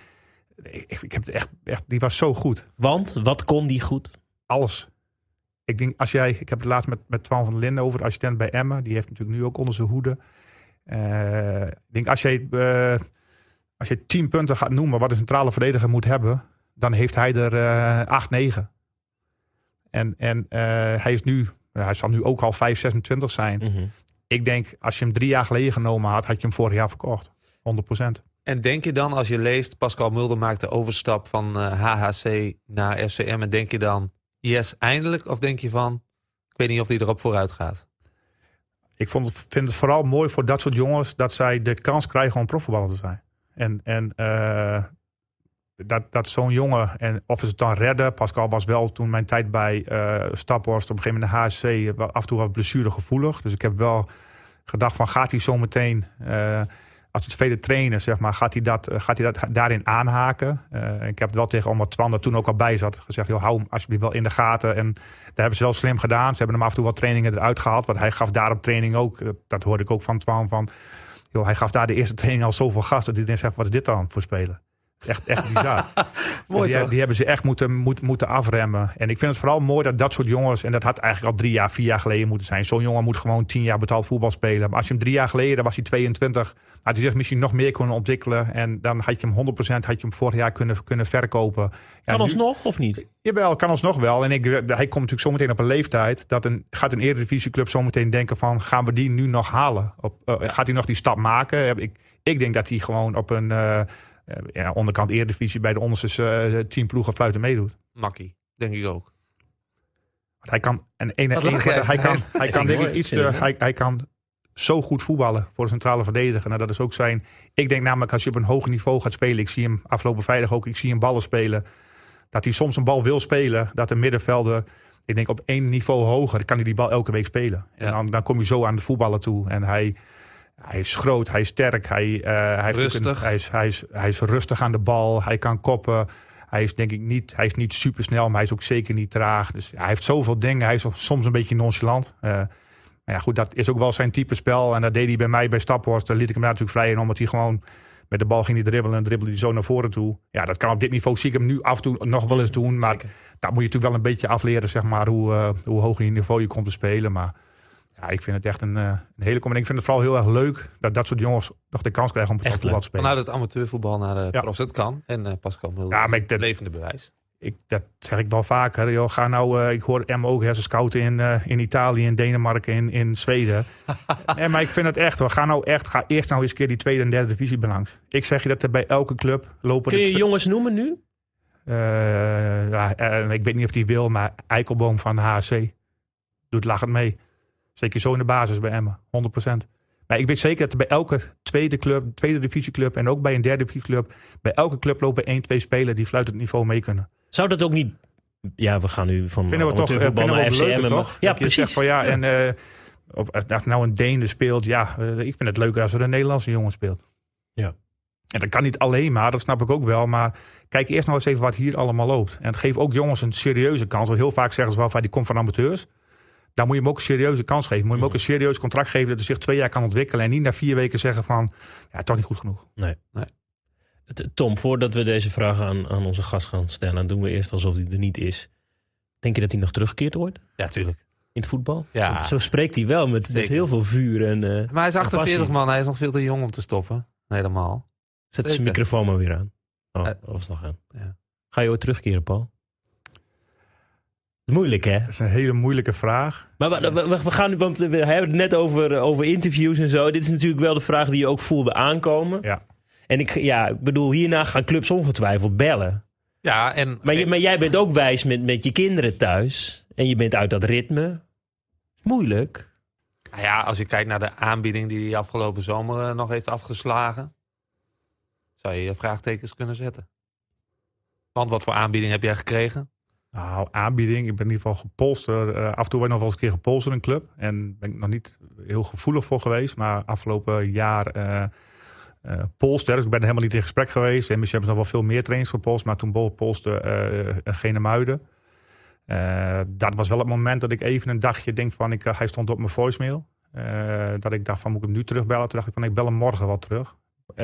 ik heb het echt... Die was zo goed. Want? Wat kon die goed? Alles. Ik denk, ik heb het laatst met Twan van der Linden over, de assistent bij Emma. Die heeft natuurlijk nu ook onder zijn hoede. Ik denk, als je 10 punten gaat noemen wat een centrale verdediger moet hebben, dan heeft hij er 8, 9. En hij zal nu ook al 5, 26 zijn. Mm-hmm. Ik denk, als je hem 3 jaar geleden genomen had je hem vorig jaar verkocht. 100%. En denk je dan, als je leest, Pascal Mulder maakt de overstap van HHC naar FCM, en denk je dan, yes, eindelijk? Of denk je van, ik weet niet of hij erop vooruit gaat? Ik vind het vooral mooi voor dat soort jongens dat zij de kans krijgen om profvoetballer te zijn. En dat zo'n jongen, en of ze het dan redden. Pascal was wel toen mijn tijd bij Staphorst op een gegeven moment de HSC af en toe wat blessuregevoelig. Dus ik heb wel gedacht van, gaat hij zo meteen, als het vele trainen, zeg maar, gaat hij dat daarin aanhaken? Ik heb het wel tegen Omar Twan, dat toen ook al bij zat, gezegd, joh, hou hem alsjeblieft wel in de gaten. En daar hebben ze wel slim gedaan. Ze hebben hem af en toe wat trainingen eruit gehaald. Want hij gaf daar op training ook, dat hoorde ik ook van Twan, van, joh, hij gaf daar de eerste training al zoveel gas dat iedereen zegt, wat is dit dan voor spelen? Echt bizar. Mooi, die hebben ze echt moeten afremmen. En ik vind het vooral mooi dat soort jongens, en dat had eigenlijk al 3 jaar, 4 jaar geleden moeten zijn. Zo'n jongen moet gewoon 10 jaar betaald voetbal spelen. Maar als je hem 3 jaar geleden, dan was hij 22, had hij zich misschien nog meer kunnen ontwikkelen. En dan had je hem 100% vorig jaar kunnen verkopen. Kan alsnog of niet? Jawel, kan alsnog wel. En hij komt natuurlijk zometeen op een leeftijd dat gaat een eredivisieclub zometeen denken van, gaan we die nu nog halen? Gaat hij nog die stap maken? Ik denk dat hij gewoon op een onderkant Eredivisie bij de onderste 10 ploegen fluiten meedoet. Makkie, denk ik ook. Hij kan hij kan zo goed voetballen voor de centrale verdediger. Nou, dat is ook zijn. Ik denk namelijk, als je op een hoger niveau gaat spelen, ik zie hem afgelopen vrijdag ook, ik zie hem ballen spelen, dat hij soms een bal wil spelen, dat de middenvelder, ik denk op 1 niveau hoger, kan hij die bal elke week spelen. Ja. En dan kom je zo aan de voetballen toe. En hij is groot, hij is sterk, hij is rustig aan de bal, hij kan koppen. Hij is denk ik niet supersnel, maar hij is ook zeker niet traag. Dus hij heeft zoveel dingen. Hij is soms een beetje nonchalant. Maar ja, goed, dat is ook wel zijn type spel. En dat deed hij bij mij bij Staphorst. Daar liet ik hem natuurlijk vrij in, omdat hij gewoon met de bal ging dribbelen en dribbelde hij zo naar voren toe. Ja, dat kan op dit niveau, zie ik hem nu af en toe nog wel eens doen. Maar dat moet je natuurlijk wel een beetje afleren, zeg maar, hoe hoog in niveau je komt te spelen. Maar ja, ik vind het echt een hele combinatie. Ik vind het vooral heel erg leuk dat soort jongens nog de kans krijgen om het voetbal te spelen. Vanuit het amateurvoetbal naar de profs, het kan. En Pascal Mulder is het levende bewijs. Dat zeg ik wel vaker. Joh, ga nou, ik hoor Emma ook scouten in Italië, in Denemarken, in Zweden. Maar ik vind het echt. Ga eerst nou eens een keer die 2e en 3e divisie belangs. Ik zeg je dat er bij elke club lopen. Kun je jongens noemen nu? Ik weet niet of die wil, maar Eikelboom van HSC doet lachend mee. Zeker zo in de basis bij Emmen, 100%. Maar ik weet zeker dat er bij elke tweede divisieclub en ook bij een derde divisieclub, bij elke club lopen 1-2 spelers die fluitend niveau mee kunnen. Zou dat ook niet... Ja, we gaan nu van amateurvoetbal naar FCM. Toch? Ja, precies. Zegt van, of als nou een Deen speelt, ik vind het leuker als er een Nederlandse jongen speelt. Ja. En dat kan niet alleen maar, dat snap ik ook wel. Maar kijk eerst nou eens even wat hier allemaal loopt. En geef ook jongens een serieuze kans. Want heel vaak zeggen ze wel van, die komt van amateurs. Dan moet je hem ook een serieuze kans geven. Moet je hem ook een serieus contract geven dat hij zich 2 jaar kan ontwikkelen. En niet na 4 weken zeggen van, toch niet goed genoeg. Nee. Tom, voordat we deze vraag aan onze gast gaan stellen, doen we eerst alsof hij er niet is. Denk je dat hij nog teruggekeerd wordt? Ja, tuurlijk. In het voetbal? Ja. Zo spreekt hij wel met heel veel vuur. Maar hij is 48 man, hij is nog veel te jong om te stoppen. Helemaal. Zet zijn microfoon maar weer aan. Of is nog aan. Ja. Ga je ooit terugkeren, Paul? Moeilijk, hè? Dat is een hele moeilijke vraag. Maar we gaan nu, want we hebben het net over interviews en zo. Dit is natuurlijk wel de vraag die je ook voelde aankomen. Ja. En ik bedoel, hierna gaan clubs ongetwijfeld bellen. Ja, maar jij bent ook wijs met je kinderen thuis. En je bent uit dat ritme. Moeilijk. Nou ja, als je kijkt naar de aanbieding die hij afgelopen zomer nog heeft afgeslagen, zou je vraagtekens kunnen zetten. Want wat voor aanbieding heb jij gekregen? Nou, aanbieding. Ik ben in ieder geval gepolsterd. Af en toe ben ik nog wel eens een keer gepolsterd in een club. En ben ik nog niet heel gevoelig voor geweest. Maar afgelopen jaar polster. Dus ik ben er helemaal niet in gesprek geweest. En misschien hebben ze nog wel veel meer trainings gepolst. Maar toen polste Genemuiden. Dat was wel het moment dat ik even een dagje denk van... hij stond op mijn voicemail. Dat ik dacht van, moet ik hem nu terugbellen? Toen dacht ik van, ik bel hem morgen wel terug.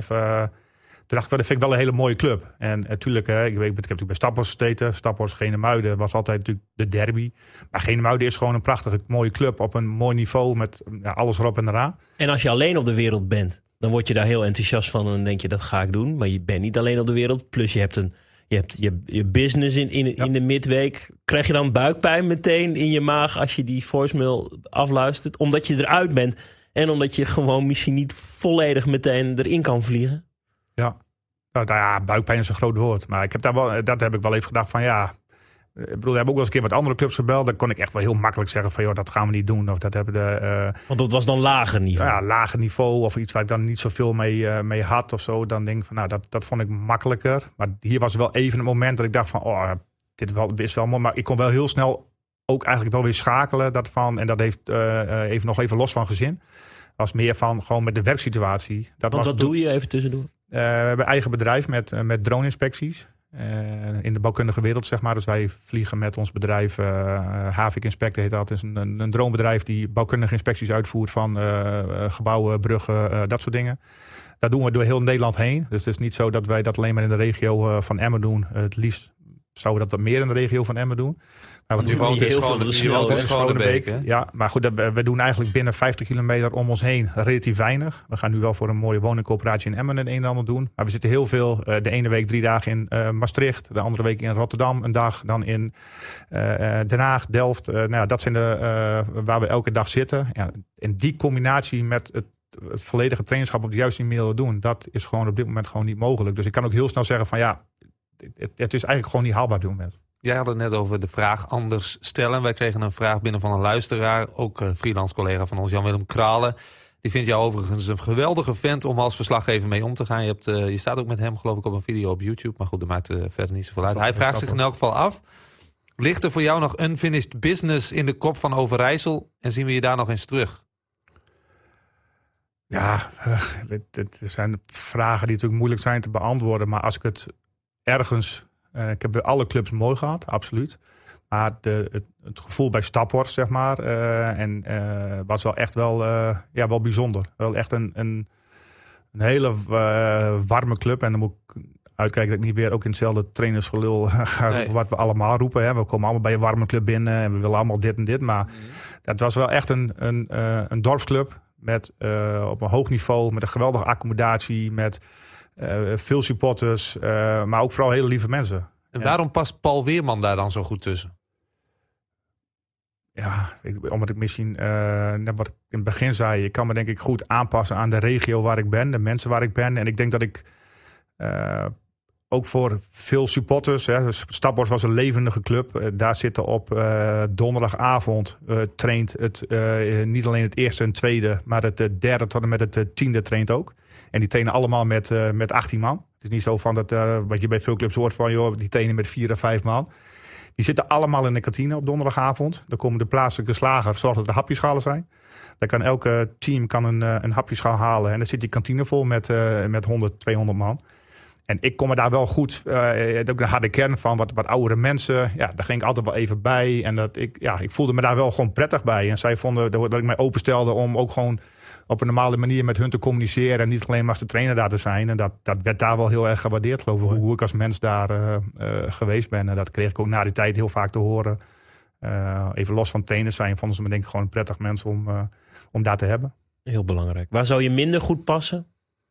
Toen dacht ik, dat vind ik wel een hele mooie club. En natuurlijk, ik heb natuurlijk bij Staphorst gezeten. Staphorst, Genemuiden was altijd natuurlijk de derby. Maar Genemuiden is gewoon een prachtige, mooie club op een mooi niveau met alles erop en eraan. En als je alleen op de wereld bent, dan word je daar heel enthousiast van en dan denk je, dat ga ik doen. Maar je bent niet alleen op de wereld. Plus je hebt je business in de midweek. Krijg je dan buikpijn meteen in je maag als je die voicemail afluistert? Omdat je eruit bent en omdat je gewoon misschien niet volledig meteen erin kan vliegen? Ja. Buikpijn is een groot woord. Maar dat heb ik wel even gedacht van ik bedoel, we hebben ook wel eens een keer wat andere clubs gebeld. Dan kon ik echt wel heel makkelijk zeggen van dat gaan we niet doen. Of dat hebben want dat was dan lager niveau? Ja, lager niveau of iets waar ik dan niet zoveel mee had of zo. Dan denk ik van dat vond ik makkelijker. Maar hier was wel even een moment dat ik dacht van dit is wel mooi. Maar ik kon wel heel snel ook eigenlijk wel weer schakelen. En dat heeft nog even los van gezin. Was meer van gewoon met de werksituatie. Wat doe je even tussendoor? We hebben eigen bedrijf met drone-inspecties. In de bouwkundige wereld, zeg maar. Dus wij vliegen met ons bedrijf, Havik Inspector heet dat. Het is een dronebedrijf die bouwkundige inspecties uitvoert van gebouwen, bruggen, dat soort dingen. Dat doen we door heel Nederland heen. Dus het is niet zo dat wij dat alleen maar in de regio van Emmen doen. Het liefst zouden we dat wat meer in de regio van Emmen doen. Want je woont in Schonebeek. Ja, maar goed, we doen eigenlijk binnen 50 kilometer om ons heen relatief weinig. We gaan nu wel voor een mooie woningcoöperatie in Emmen het een en ander doen. Maar we zitten heel veel, de ene week 3 dagen in Maastricht. De andere week in Rotterdam, een dag. Dan in Den Haag, Delft. Dat zijn waar we elke dag zitten. Ja, en die combinatie met het volledige trainingschap op de juiste manier doen. Dat is gewoon op dit moment gewoon niet mogelijk. Dus ik kan ook heel snel zeggen van het is eigenlijk gewoon niet haalbaar op dit moment. Jij had het net over de vraag anders stellen. Wij kregen een vraag binnen van een luisteraar. Ook freelance collega van ons, Jan-Willem Kralen. Die vindt jou overigens een geweldige vent om als verslaggever mee om te gaan. Je staat ook met hem geloof ik op een video op YouTube. Maar goed, dat maakt verder niet zoveel uit. Hij vraagt zich in elk geval af. Ligt er voor jou nog unfinished business in de kop van Overijssel? En zien we je daar nog eens terug? Ja, het zijn vragen die natuurlijk moeilijk zijn te beantwoorden. Maar als ik het ergens... ik heb bij alle clubs mooi gehad, absoluut. Maar het gevoel bij Staphorst, zeg maar, was wel echt wel bijzonder. Wel echt een hele warme club. En dan moet ik uitkijken dat ik niet weer ook in hetzelfde trainersgelul ga wat we allemaal roepen. Hè. We komen allemaal bij een warme club binnen en we willen allemaal dit en dit. Maar dat was wel echt een dorpsclub met op een hoog niveau, met een geweldige accommodatie, met... veel supporters, maar ook vooral hele lieve mensen. En waarom past Paul Weerman daar dan zo goed tussen? Ja, omdat ik misschien, net wat ik in het begin zei, ik kan me denk ik goed aanpassen aan de regio waar ik ben, de mensen waar ik ben. En ik denk dat ik ook voor veel supporters. Hè. Staphorst was een levendige club. Daar zitten op donderdagavond traint het niet alleen het eerste en tweede, maar het derde tot en met het 10e traint ook. En die trainen allemaal met 18 man. Het is niet zo van dat wat je bij veel clubs hoort van joh, die trainen met 4 of 5 man. Die zitten allemaal in de kantine op donderdagavond. Dan komen de plaatselijke slagers, zorgen dat er hapjeschalen zijn. Dan kan elke team een hapjeschaal halen. En dan zit die kantine vol met 100, 200 man. En ik kom er daar wel goed, ook een harde kern van, wat oudere mensen. Ja, daar ging ik altijd wel even bij. En ik voelde me daar wel gewoon prettig bij. En zij vonden dat ik mij openstelde om ook gewoon op een normale manier met hun te communiceren. En niet alleen maar als de trainer daar te zijn. En dat werd daar wel heel erg gewaardeerd, geloof ik. Hoe ik als mens daar geweest ben. En dat kreeg ik ook na die tijd heel vaak te horen. Even los van trainers zijn, vonden ze me denk ik gewoon een prettig mens om daar te hebben. Heel belangrijk. Waar zou je minder goed passen?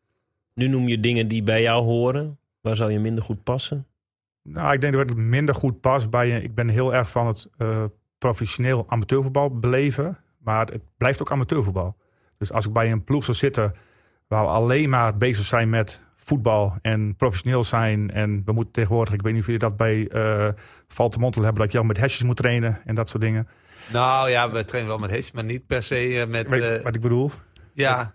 Nu noem je dingen die bij jou horen. Waar zou je minder goed passen? Nou, ik denk dat ik minder goed pas bij je. Ik ben heel erg van het professioneel amateurvoetbal beleven. Maar het blijft ook amateurvoetbal. Dus als ik bij een ploeg zou zitten waar we alleen maar bezig zijn met voetbal en professioneel zijn. En we moeten tegenwoordig, ik weet niet of jullie dat bij Valtemontel hebben, dat je al met hesjes moet trainen en dat soort dingen. Nou ja, we trainen wel met hesjes, maar niet per se met... Wat ik bedoel? Ja.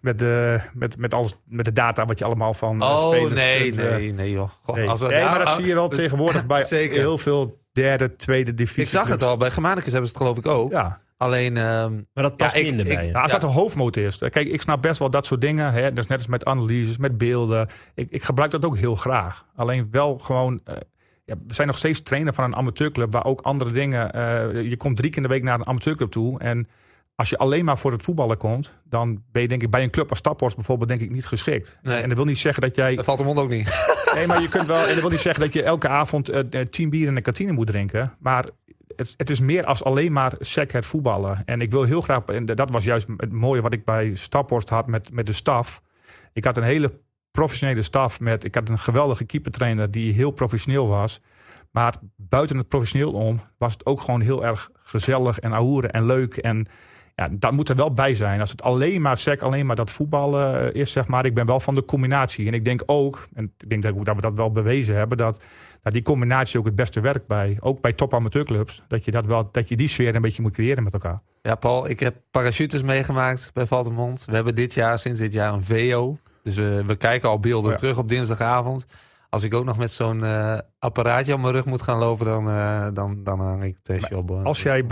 Met alles, met de data wat je allemaal van spelers... Nee joh. God, nee. Maar dat zie je wel tegenwoordig bij heel veel derde, tweede divisie. Ik zag het al, bij Germanicus hebben ze het geloof ik ook. Ja. Alleen... maar dat past minder bij je. Als dat de hoofdmoot is. Kijk, ik snap best wel dat soort dingen. Hè? Dus net als met analyses, met beelden. Ik gebruik dat ook heel graag. Alleen wel gewoon... we zijn nog steeds trainer van een amateurclub waar ook andere dingen... je komt 3 keer in de week naar een amateurclub toe. En als je alleen maar voor het voetballen komt... dan ben je denk ik bij een club als Staphorst bijvoorbeeld denk ik niet geschikt. Nee. En dat wil niet zeggen dat jij... Dat valt de mond ook niet. Nee, maar je kunt wel... En dat wil niet zeggen dat je elke avond 10 bier in de kantine moet drinken. Maar... Het is meer als alleen maar sec het voetballen. En ik wil heel graag... En dat was juist het mooie wat ik bij Staphorst had met de staf. Ik had een hele professionele staf. Ik had een geweldige keepertrainer die heel professioneel was. Maar buiten het professioneel om was het ook gewoon heel erg gezellig en ahoeren en leuk. En ja, dat moet er wel bij zijn. Als het alleen maar sec, alleen maar dat voetballen is, zeg maar. Ik ben wel van de combinatie. En ik denk ook, en ik denk dat we dat wel bewezen hebben, dat die combinatie ook het beste werkt bij. Ook bij top amateurclubs. Dat je die sfeer een beetje moet creëren met elkaar. Ja, Paul, ik heb parachutes meegemaakt bij Valtemont. We hebben sinds dit jaar een VO. Dus we kijken al beelden terug op dinsdagavond. Als ik ook nog met zo'n apparaatje op mijn rug moet gaan lopen, dan hang ik het testje op. Als jij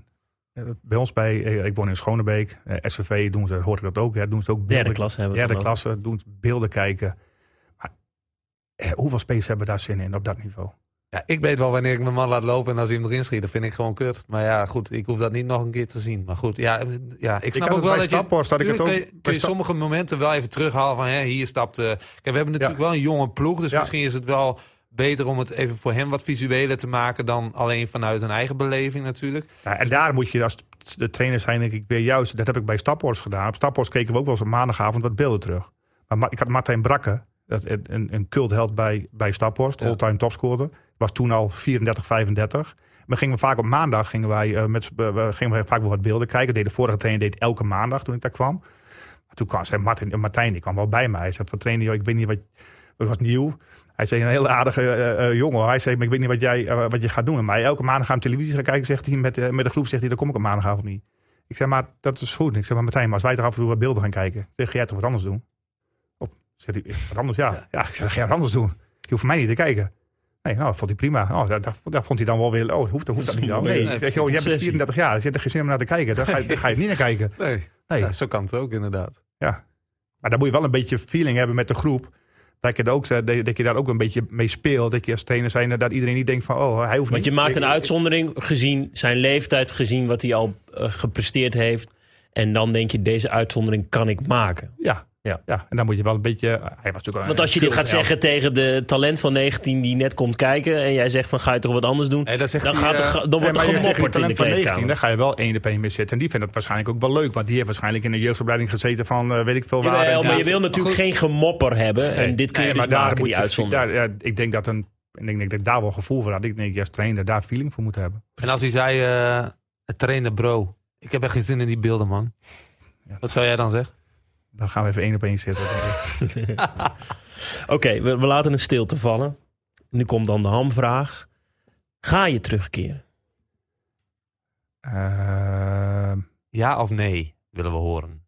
bij ons ik woon in Schonebeek, SVV hoor ik dat ook. Hè, doen ze ook derde klasse hebben we. Derde klasse, doen beelden kijken. Maar, hoeveel spelers hebben daar zin in op dat niveau? Ja, ik weet wel wanneer ik mijn man laat lopen en als hij hem erin schiet, dan vind ik gewoon kut. Maar ja, goed, ik hoef dat niet nog een keer te zien. Maar goed, ik snap ook wel dat kun je sommige momenten wel even terughalen van hier stapt... Kijk, we hebben natuurlijk wel een jonge ploeg, dus misschien is het wel beter om het even voor hem wat visueler te maken dan alleen vanuit een eigen beleving natuurlijk. Ja, en daar moet je als de trainer zijn, denk ik weer juist. Dat heb ik bij Staphorst gedaan. Op Staphorst keken we ook wel eens op maandagavond wat beelden terug. Maar ik had Martijn Brakke, een cultheld bij Staphorst, all-time topscorer. Was toen al 34, 35. Maar gingen we vaak op maandag gingen we vaak wel wat beelden kijken. De vorige trainer deed elke maandag toen ik daar kwam. Toen kwam Martijn, die kwam wel bij mij. Hij zei van trainer, ik weet niet wat was nieuw. Hij zei een hele aardige jongen. Hij zei, maar ik weet niet wat je gaat doen. Maar elke maandag gaan we televisie gaan kijken, zegt hij met de groep, zegt hij, dan kom ik op maandagavond niet. Ik zei, maar dat is goed. Ik zei, maar Martijn, maar als wij toch af en toe wat beelden gaan kijken, ga jij toch wat anders doen? Zegt hij, wat anders? Ja, ik zei, ga jij wat anders doen? Je hoeft voor mij niet te kijken. Nee, dat vond hij prima. Daar vond hij dan wel weer, hoeft dat niet dan? Nee, je hebt 34 jaar, dus je hebt er geen zin om naar te kijken. Daar ga je niet naar kijken. Nee. Ja, zo kan het ook inderdaad. Ja, maar dan moet je wel een beetje feeling hebben met de groep. Dat je daar ook een beetje mee speelt. Dat je als trainer zijn dat iedereen niet denkt van hij hoeft niet. Want je maakt een uitzondering gezien zijn leeftijd, gezien wat hij al gepresteerd heeft. En dan denk je, deze uitzondering kan ik maken. Ja, en dan moet je wel een beetje... Hij was natuurlijk want als je dit gaat zeggen tegen de talent van 19 die net komt kijken en jij zegt van ga je toch wat anders doen, dan wordt er gemopperd in de kleedkamer. Dan ga je wel 1 op 1 mee zitten. En die vindt het waarschijnlijk ook wel leuk, want die heeft waarschijnlijk in de jeugdopleiding gezeten van weet ik veel waar. Jawel, maar je wil natuurlijk geen gemopper hebben en dit kun je dus maken, die uitzondering. Ik denk dat ik daar wel gevoel voor had. Ik denk als trainer daar feeling voor moet hebben. En als hij zei, trainer bro, ik heb echt geen zin in die beelden, man. Ja. Wat zou jij dan zeggen? Dan gaan we even 1 op 1 zitten. Oké, we laten een stilte vallen. Nu komt dan de hamvraag. Ga je terugkeren? Ja of nee, willen we horen.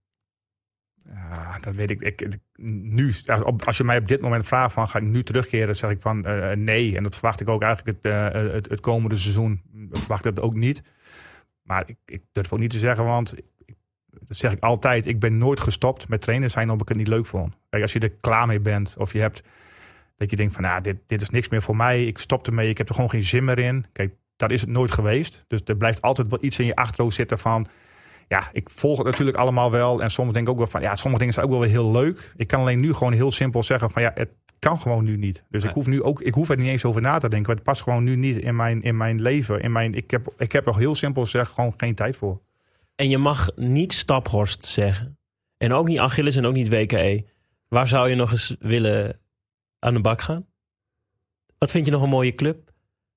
Ja, dat weet ik. Nu, als je mij op dit moment vraagt van ga ik nu terugkeren, dan zeg ik van nee. En dat verwacht ik ook eigenlijk het komende seizoen. Verwacht ik dat ook niet. Maar ik durf ook niet te zeggen, want dat zeg ik altijd. Ik ben nooit gestopt met trainen zijn omdat ik het niet leuk vond. Kijk, als je er klaar mee bent of je hebt dat je denkt van dit is niks meer voor mij. Ik stop ermee, ik heb er gewoon geen zin meer in. Kijk, dat is het nooit geweest. Dus er blijft altijd wel iets in je achterhoofd zitten van ja, ik volg het natuurlijk allemaal wel. En soms denk ik ook wel van ja, sommige dingen zijn ook wel weer heel leuk. Ik kan alleen nu gewoon heel simpel zeggen van ja, het kan gewoon nu niet. Dus ik hoef er niet eens over na te denken. Het past gewoon nu niet in mijn leven. Ik heb er heel simpel gezegd gewoon geen tijd voor. En je mag niet Staphorst zeggen. En ook niet Achilles en ook niet WKE. Waar zou je nog eens willen aan de bak gaan? Wat vind je nog een mooie club?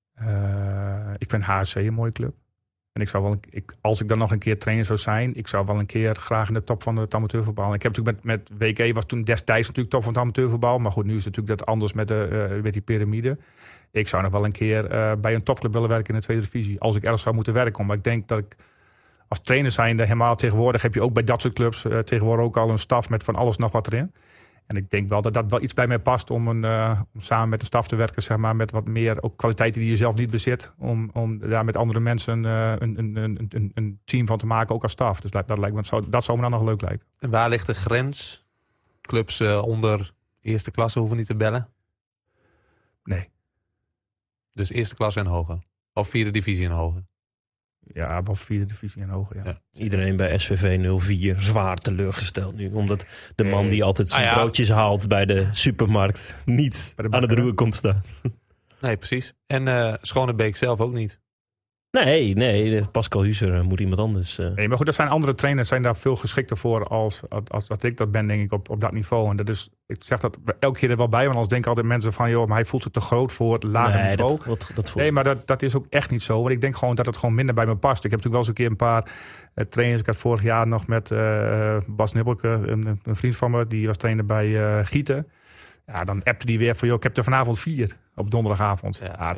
Ik vind HSC een mooie club. En ik zou wel, als ik dan nog een keer trainer zou zijn, ik zou wel een keer graag in de top van het amateurvoetbal. Ik heb natuurlijk met WK was toen destijds natuurlijk top van het amateurvoetbal. Maar goed, nu is het natuurlijk dat anders met die piramide. Ik zou nog wel een keer bij een topclub willen werken in de tweede divisie. Als ik ergens zou moeten werken. Maar ik denk dat ik als trainer zijnde helemaal tegenwoordig heb je ook bij dat soort clubs tegenwoordig ook al een staf met van alles nog wat erin. En ik denk wel dat dat wel iets bij mij past om samen met de staf te werken, zeg maar, met wat meer ook kwaliteiten die je zelf niet bezit. Om daar met andere mensen een team van te maken, ook als staf. Dus dat zou me dan nog leuk lijken. En waar ligt de grens? Clubs onder eerste klasse hoeven niet te bellen? Nee. Dus eerste klasse en hoger? Of vierde divisie en hoger? Ja, wel vierde divisie en hoger, ja. Iedereen bij SVV 04 zwaar teleurgesteld nu. Omdat de man die altijd zijn broodjes haalt bij de supermarkt niet aan het roer komt staan. Nee, precies. En Schonebeek zelf ook niet. Nee, Pascal Huser moet iemand anders. Nee, maar goed, er zijn andere trainers zijn daar veel geschikter voor als dat ik dat ben, denk ik, op dat niveau. En dat is, ik zeg dat elke keer er wel bij, want anders denken altijd mensen van, joh, maar hij voelt zich te groot voor het lage niveau. Nee, maar dat is ook echt niet zo. Want ik denk gewoon dat het gewoon minder bij me past. Ik heb natuurlijk wel eens een keer een paar trainers. Ik had vorig jaar nog met Bas Nibbelke, een vriend van me, die was trainer bij Gieten. Ja, dan appte die weer van, joh, ik heb er vanavond 4 op donderdagavond. Ja,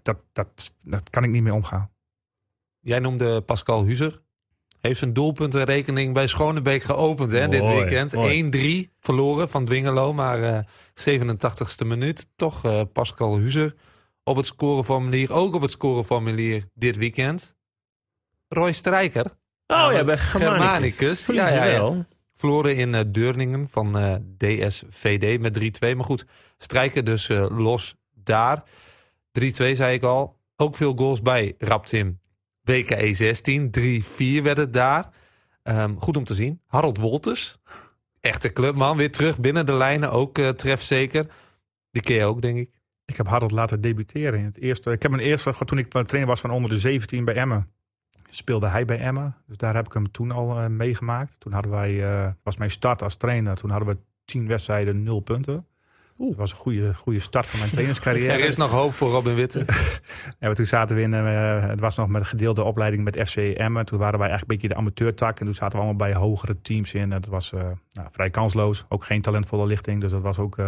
dat kan ik niet meer omgaan. Jij noemde Pascal Huser. Heeft zijn doelpuntenrekening bij Schonebeek geopend dit weekend. 1-3 verloren van Dwingelo, maar 87ste minuut. Toch Pascal Huser op het scoreformulier. Ook op het scoreformulier dit weekend. Roy Strijker. Bij Germanicus. Ja. Verloren in Deurningen van DSVD met 3-2. Maar goed, Strijker dus los daar. 3-2 zei ik al. Ook veel goals bij Raptim. WKE 16, 3-4 werd het daar. Goed om te zien. Harold Wolters, echte clubman, weer terug binnen de lijnen. Ook trefzeker. Die ken je ook, denk ik. Ik heb Harold laten debuteren in het eerste. Ik heb mijn eerste, toen ik trainer was van onder de 17 bij Emmen, speelde hij bij Emmen. Dus daar heb ik hem toen al meegemaakt. Toen hadden wij, was mijn start als trainer. Toen hadden we 10 wedstrijden, 0 punten. Dat was een goede start van mijn trainerscarrière. Er is nog hoop voor Robin Witte. Ja, toen zaten we het was nog met een gedeelde opleiding met FC Emmen. Toen waren wij eigenlijk een beetje de amateurtak. En toen zaten we allemaal bij hogere teams in. Dat was vrij kansloos. Ook geen talentvolle lichting. Dus dat was ook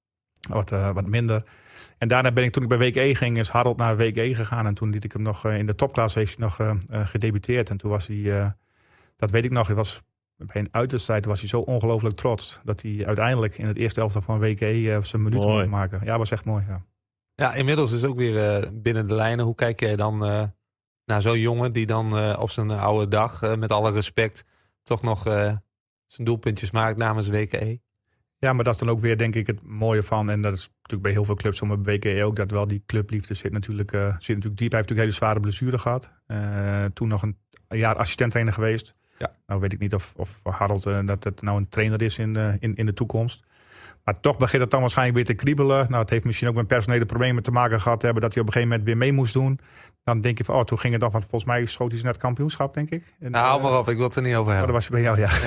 wat minder. En daarna ben ik, toen ik bij Week E ging, is Harold naar Week E gegaan. En toen liet ik hem nog in de topklas, heeft hij nog gedebuteerd. En toen was hij, dat weet ik nog, bij een uitwedstrijd was hij zo ongelooflijk trots dat hij uiteindelijk in het eerste elftal van WK zijn minuut kon maken. Ja, was echt mooi. Ja, inmiddels is ook weer binnen de lijnen. Hoe kijk jij dan naar zo'n jongen die dan op zijn oude dag, met alle respect, toch nog zijn doelpuntjes maakt namens WKE? Ja, maar dat is dan ook weer, denk ik, het mooie van. En dat is natuurlijk bij heel veel clubs, zoals bij WKE ook, dat wel die clubliefde zit natuurlijk diep. Hij heeft natuurlijk een hele zware blessure gehad. Toen nog een jaar assistent-trainer geweest. Ja. Nou weet ik niet of Harold dat het nou een trainer is in de toekomst. Maar toch begint het dan waarschijnlijk weer te kriebelen. Nou, het heeft misschien ook met personele problemen te maken gehad hebben, dat hij op een gegeven moment weer mee moest doen. Dan denk je van, toen ging het dan, want volgens mij schoot hij naar het kampioenschap, denk ik. En, hou maar op, ik wil het er niet over hebben. Dat was bij jou, ja.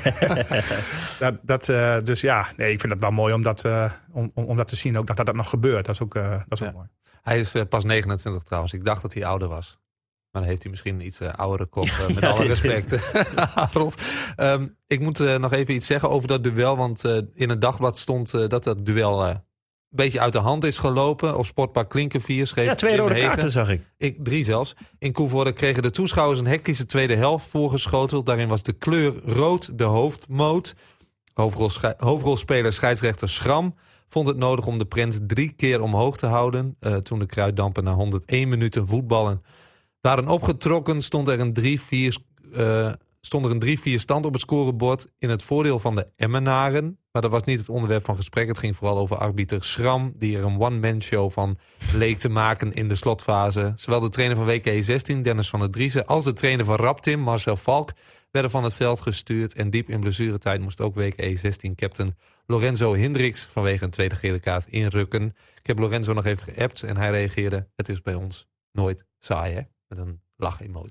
Dus ja, nee, ik vind het wel mooi om dat te zien, ook dat nog gebeurt. Dat is ook mooi. Hij is pas 29 trouwens. Ik dacht dat hij ouder was. Maar dan heeft hij misschien een iets oudere kop, met alle respect. Harold. Ik moet nog even iets zeggen over dat duel. Want in het dagblad stond dat duel beetje uit de hand is gelopen. Op Sportpark Klinkenvier schreef... Ja, 2 rode kaarten zag ik. 3 zelfs. In Koevoorde kregen de toeschouwers een hectische tweede helft voorgeschoteld. Daarin was de kleur rood de hoofdmoot. Hoofdrolspeler scheidsrechter Schram vond het nodig om de prins 3 keer omhoog te houden. Toen de Kruiddampen na 101 minuten voetballen waren opgetrokken, stond er een 3-4 stand op het scorebord in het voordeel van de Emmenaren. Maar dat was niet het onderwerp van gesprek. Het ging vooral over arbiter Schram, die er een one-man show van leek te maken in de slotfase. Zowel de trainer van WKE 16, Dennis van der Driessen, als de trainer van Raptim, Marcel Valk, werden van het veld gestuurd. En diep in blessuretijd moest ook WKE 16 captain Lorenzo Hendricks vanwege een tweede gele kaart inrukken. Ik heb Lorenzo nog even geappt en hij reageerde: het is bij ons nooit saai, hè? Met een lach-emoji.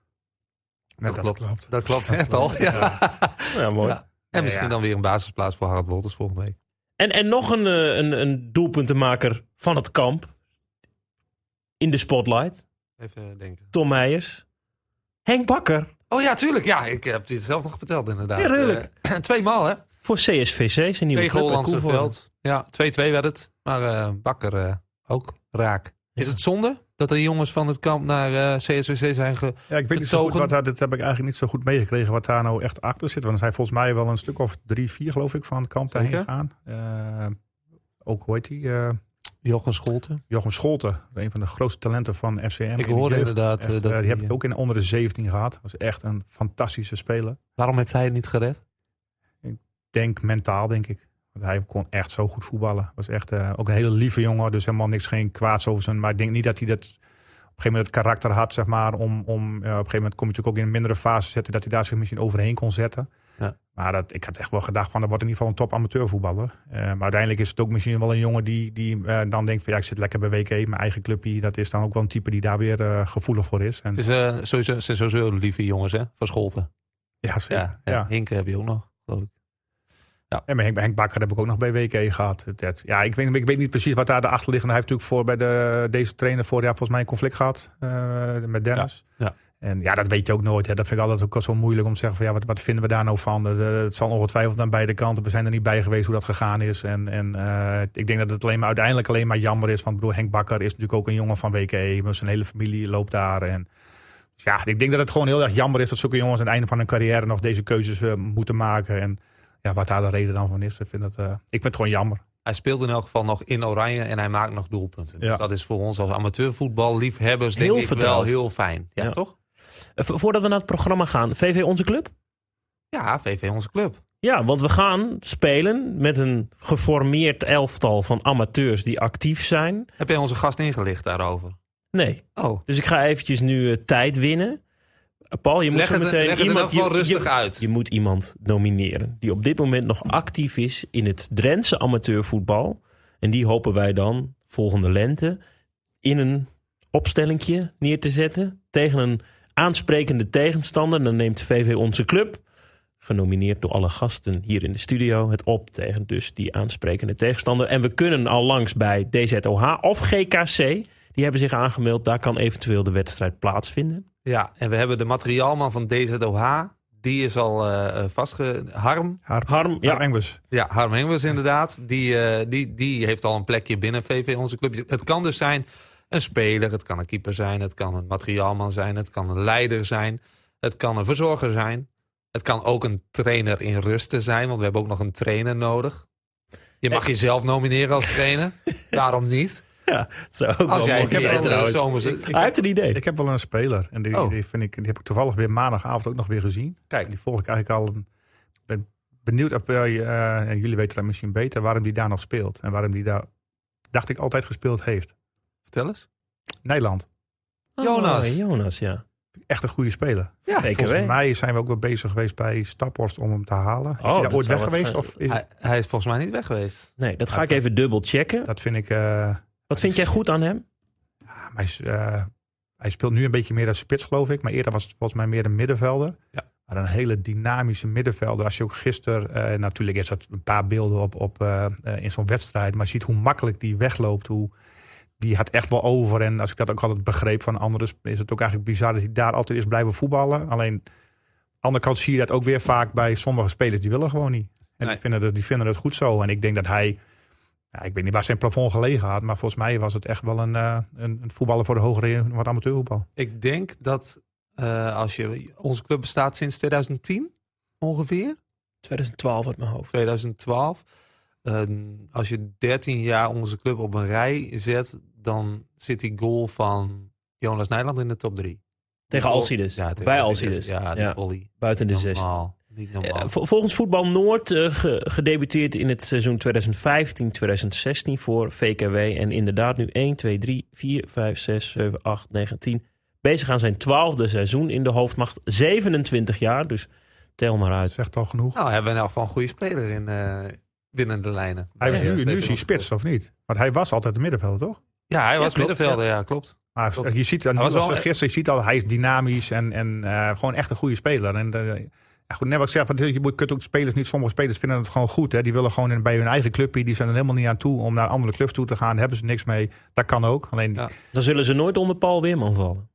Dat klopt. Dat klopt, hè, Paul? Ja, mooi. Ja. En misschien dan weer een basisplaats voor Harald Wolters volgende week. En nog een doelpuntenmaker van het kamp. In de spotlight. Even denken. Tom Meijers. Henk Bakker. Oh ja, tuurlijk. Ja, ik heb dit zelf nog verteld inderdaad. Ja, tuurlijk. 2 maal, hè? Voor CSVC, zijn nieuwe Tegen club. Hollandse veld. Ja, 2-2 werd het. Maar Bakker ook raak. Is het zonde dat de jongens van het kamp naar CSVC zijn Ja, ik weet niet zo goed wat daar, dit heb ik eigenlijk niet zo goed meegekregen wat daar nou echt achter zit. Want er zijn volgens mij wel een stuk of 3-4 geloof ik van het kamp daarheen gegaan. Ook hoe heet die? Jochem Scholten. Jochem Scholten, een van de grootste talenten van FCM. Ik hoorde inderdaad echt, dat die heb ik ook in onder de 17 gehad. Dat was echt een fantastische speler. Waarom heeft hij het niet gered? Ik denk mentaal, denk ik. Want hij kon echt zo goed voetballen. Was echt ook een hele lieve jongen. Dus helemaal niks, geen kwaads over zijn. Maar ik denk niet dat hij dat op een gegeven moment het karakter had, zeg maar. Om op een gegeven moment kom je natuurlijk ook in een mindere fase te zetten. Dat hij daar zich misschien overheen kon zetten. Ja. Maar ik had echt wel gedacht van, dat wordt in ieder geval een top amateurvoetballer. Maar uiteindelijk is het ook misschien wel een jongen die dan denkt van, ja, ik zit lekker bij WK. Mijn eigen clubje, dat is dan ook wel een type die daar weer gevoelig voor is. En, het is sowieso lieve jongens, hè? Van Scholten. Ja, zeker. Ja. Hinke heb je ook nog, geloof ik. Ja. En met Henk Bakker heb ik ook nog bij WK gehad. Ja, ik weet niet precies wat daar de achterliggende. Hij heeft natuurlijk bij deze trainer vorig jaar volgens mij een conflict gehad met Dennis. Ja. En ja, dat weet je ook nooit. Ja. Dat vind ik altijd ook wel zo moeilijk om te zeggen van, ja, wat vinden we daar nou van? Het zal ongetwijfeld aan beide kanten. We zijn er niet bij geweest hoe dat gegaan is. En ik denk dat het uiteindelijk alleen maar jammer is. Want Henk Bakker is natuurlijk ook een jongen van WK. Zijn hele familie loopt daar. En ja, ik denk dat het gewoon heel erg jammer is dat zulke jongens aan het einde van hun carrière nog deze keuzes moeten maken. En ja, wat daar de reden dan van is, ik vind het gewoon jammer. Hij speelt in elk geval nog in Oranje en hij maakt nog doelpunten. Ja. Dus dat is voor ons als amateurvoetballiefhebbers denk ik wel heel fijn. Ja, toch? Voordat we naar het programma gaan, VV Onze Club? Ja, VV Onze Club. Ja, want we gaan spelen met een geformeerd elftal van amateurs die actief zijn. Heb jij onze gast ingelicht daarover? Nee. Oh. Dus ik ga eventjes nu tijd winnen. Paul, je moet leg zo meteen leg het in rustig uit. Je moet iemand nomineren die op dit moment nog actief is in het Drentse amateurvoetbal. En die hopen wij dan volgende lente in een opstellingje neer te zetten tegen een aansprekende tegenstander. Dan neemt VV Onze Club, genomineerd door alle gasten hier in de studio, het op tegen dus die aansprekende tegenstander. En we kunnen al langs bij DZOH of GKC. Die hebben zich aangemeld. Daar kan eventueel de wedstrijd plaatsvinden. Ja, en we hebben de materiaalman van DZOH. Die is al Harm Engels. Ja, Harm Engels inderdaad. Die heeft al een plekje binnen VV Onze Club. Het kan dus zijn een speler, het kan een keeper zijn, het kan een materiaalman zijn, het kan een leider zijn, het kan een verzorger zijn. Het kan ook een trainer in rusten zijn, want we hebben ook nog een trainer nodig. Je mag jezelf nomineren als trainer. Waarom niet? Ja, het zou ook als jij hij heeft een idee. Ik heb wel een speler. En die heb ik toevallig weer maandagavond ook nog weer gezien. Kijk. Die volg ik eigenlijk al. Ben benieuwd of jullie weten dat misschien beter waarom die daar nog speelt. En waarom die daar, dacht ik, altijd gespeeld heeft. Vertel eens. Nederland. Jonas, ja. Echt een goede speler. Ja, volgens mij zijn we ook wel bezig geweest bij Staphorst om hem te halen. Is hij daar ooit weg geweest? Of is hij is volgens mij niet weg geweest. Nee, dat ga ik even dubbel checken. Dat vind ik... Wat vind jij goed aan hem? Ja, hij speelt nu een beetje meer als spits, geloof ik. Maar eerder was het volgens mij meer een middenvelder. Ja. Maar een hele dynamische middenvelder. Als je ook gisteren... natuurlijk is dat een paar beelden in zo'n wedstrijd. Maar je ziet hoe makkelijk die wegloopt. Die had echt wel over. En als ik dat ook altijd begreep van anderen... is het ook eigenlijk bizar dat hij daar altijd is blijven voetballen. Alleen, aan de andere kant zie je dat ook weer vaak bij sommige spelers. Die willen gewoon niet. En die vinden het goed zo. En ik denk dat hij... Ja, ik weet niet waar zijn plafond gelegen had. Maar volgens mij was het echt wel een voetballer voor de hogere wat amateurvoetbal. Ik denk dat onze club bestaat sinds 2010 ongeveer. 2012 uit mijn hoofd. 2012. Als je 13 jaar onze club op een rij zet, dan zit die goal van Jonas Nijland in de top 3. Tegen Alcides. Ja, bij Alcides. Ja, die volley. Buiten de 16. Niet normaal. Volgens Voetbal Noord gedebuteerd in het seizoen 2015-2016 voor VKW. En inderdaad nu 1, 2, 3, 4, 5, 6, 7, 8, 9, 10. Bezig aan zijn 12e seizoen in de hoofdmacht. 27 jaar, dus tel maar uit. Zegt al genoeg. Nou, hebben we in elk geval een goede speler in binnen de lijnen. Nu is hij spits, of niet? Want hij was altijd de middenvelder, toch? Ja, hij was klopt, middenvelder, ja, klopt. Maar Klopt. je ziet, gisteren, je ziet al, hij is dynamisch en gewoon echt een goede speler. En goed, net wat ik zeg, je kunt ook sommige spelers vinden het gewoon goed. Hè? Die willen gewoon bij hun eigen clubje, die zijn er helemaal niet aan toe om naar andere clubs toe te gaan. Daar hebben ze niks mee. Dat kan ook. Alleen, Dan zullen ze nooit onder Paul Weerman vallen.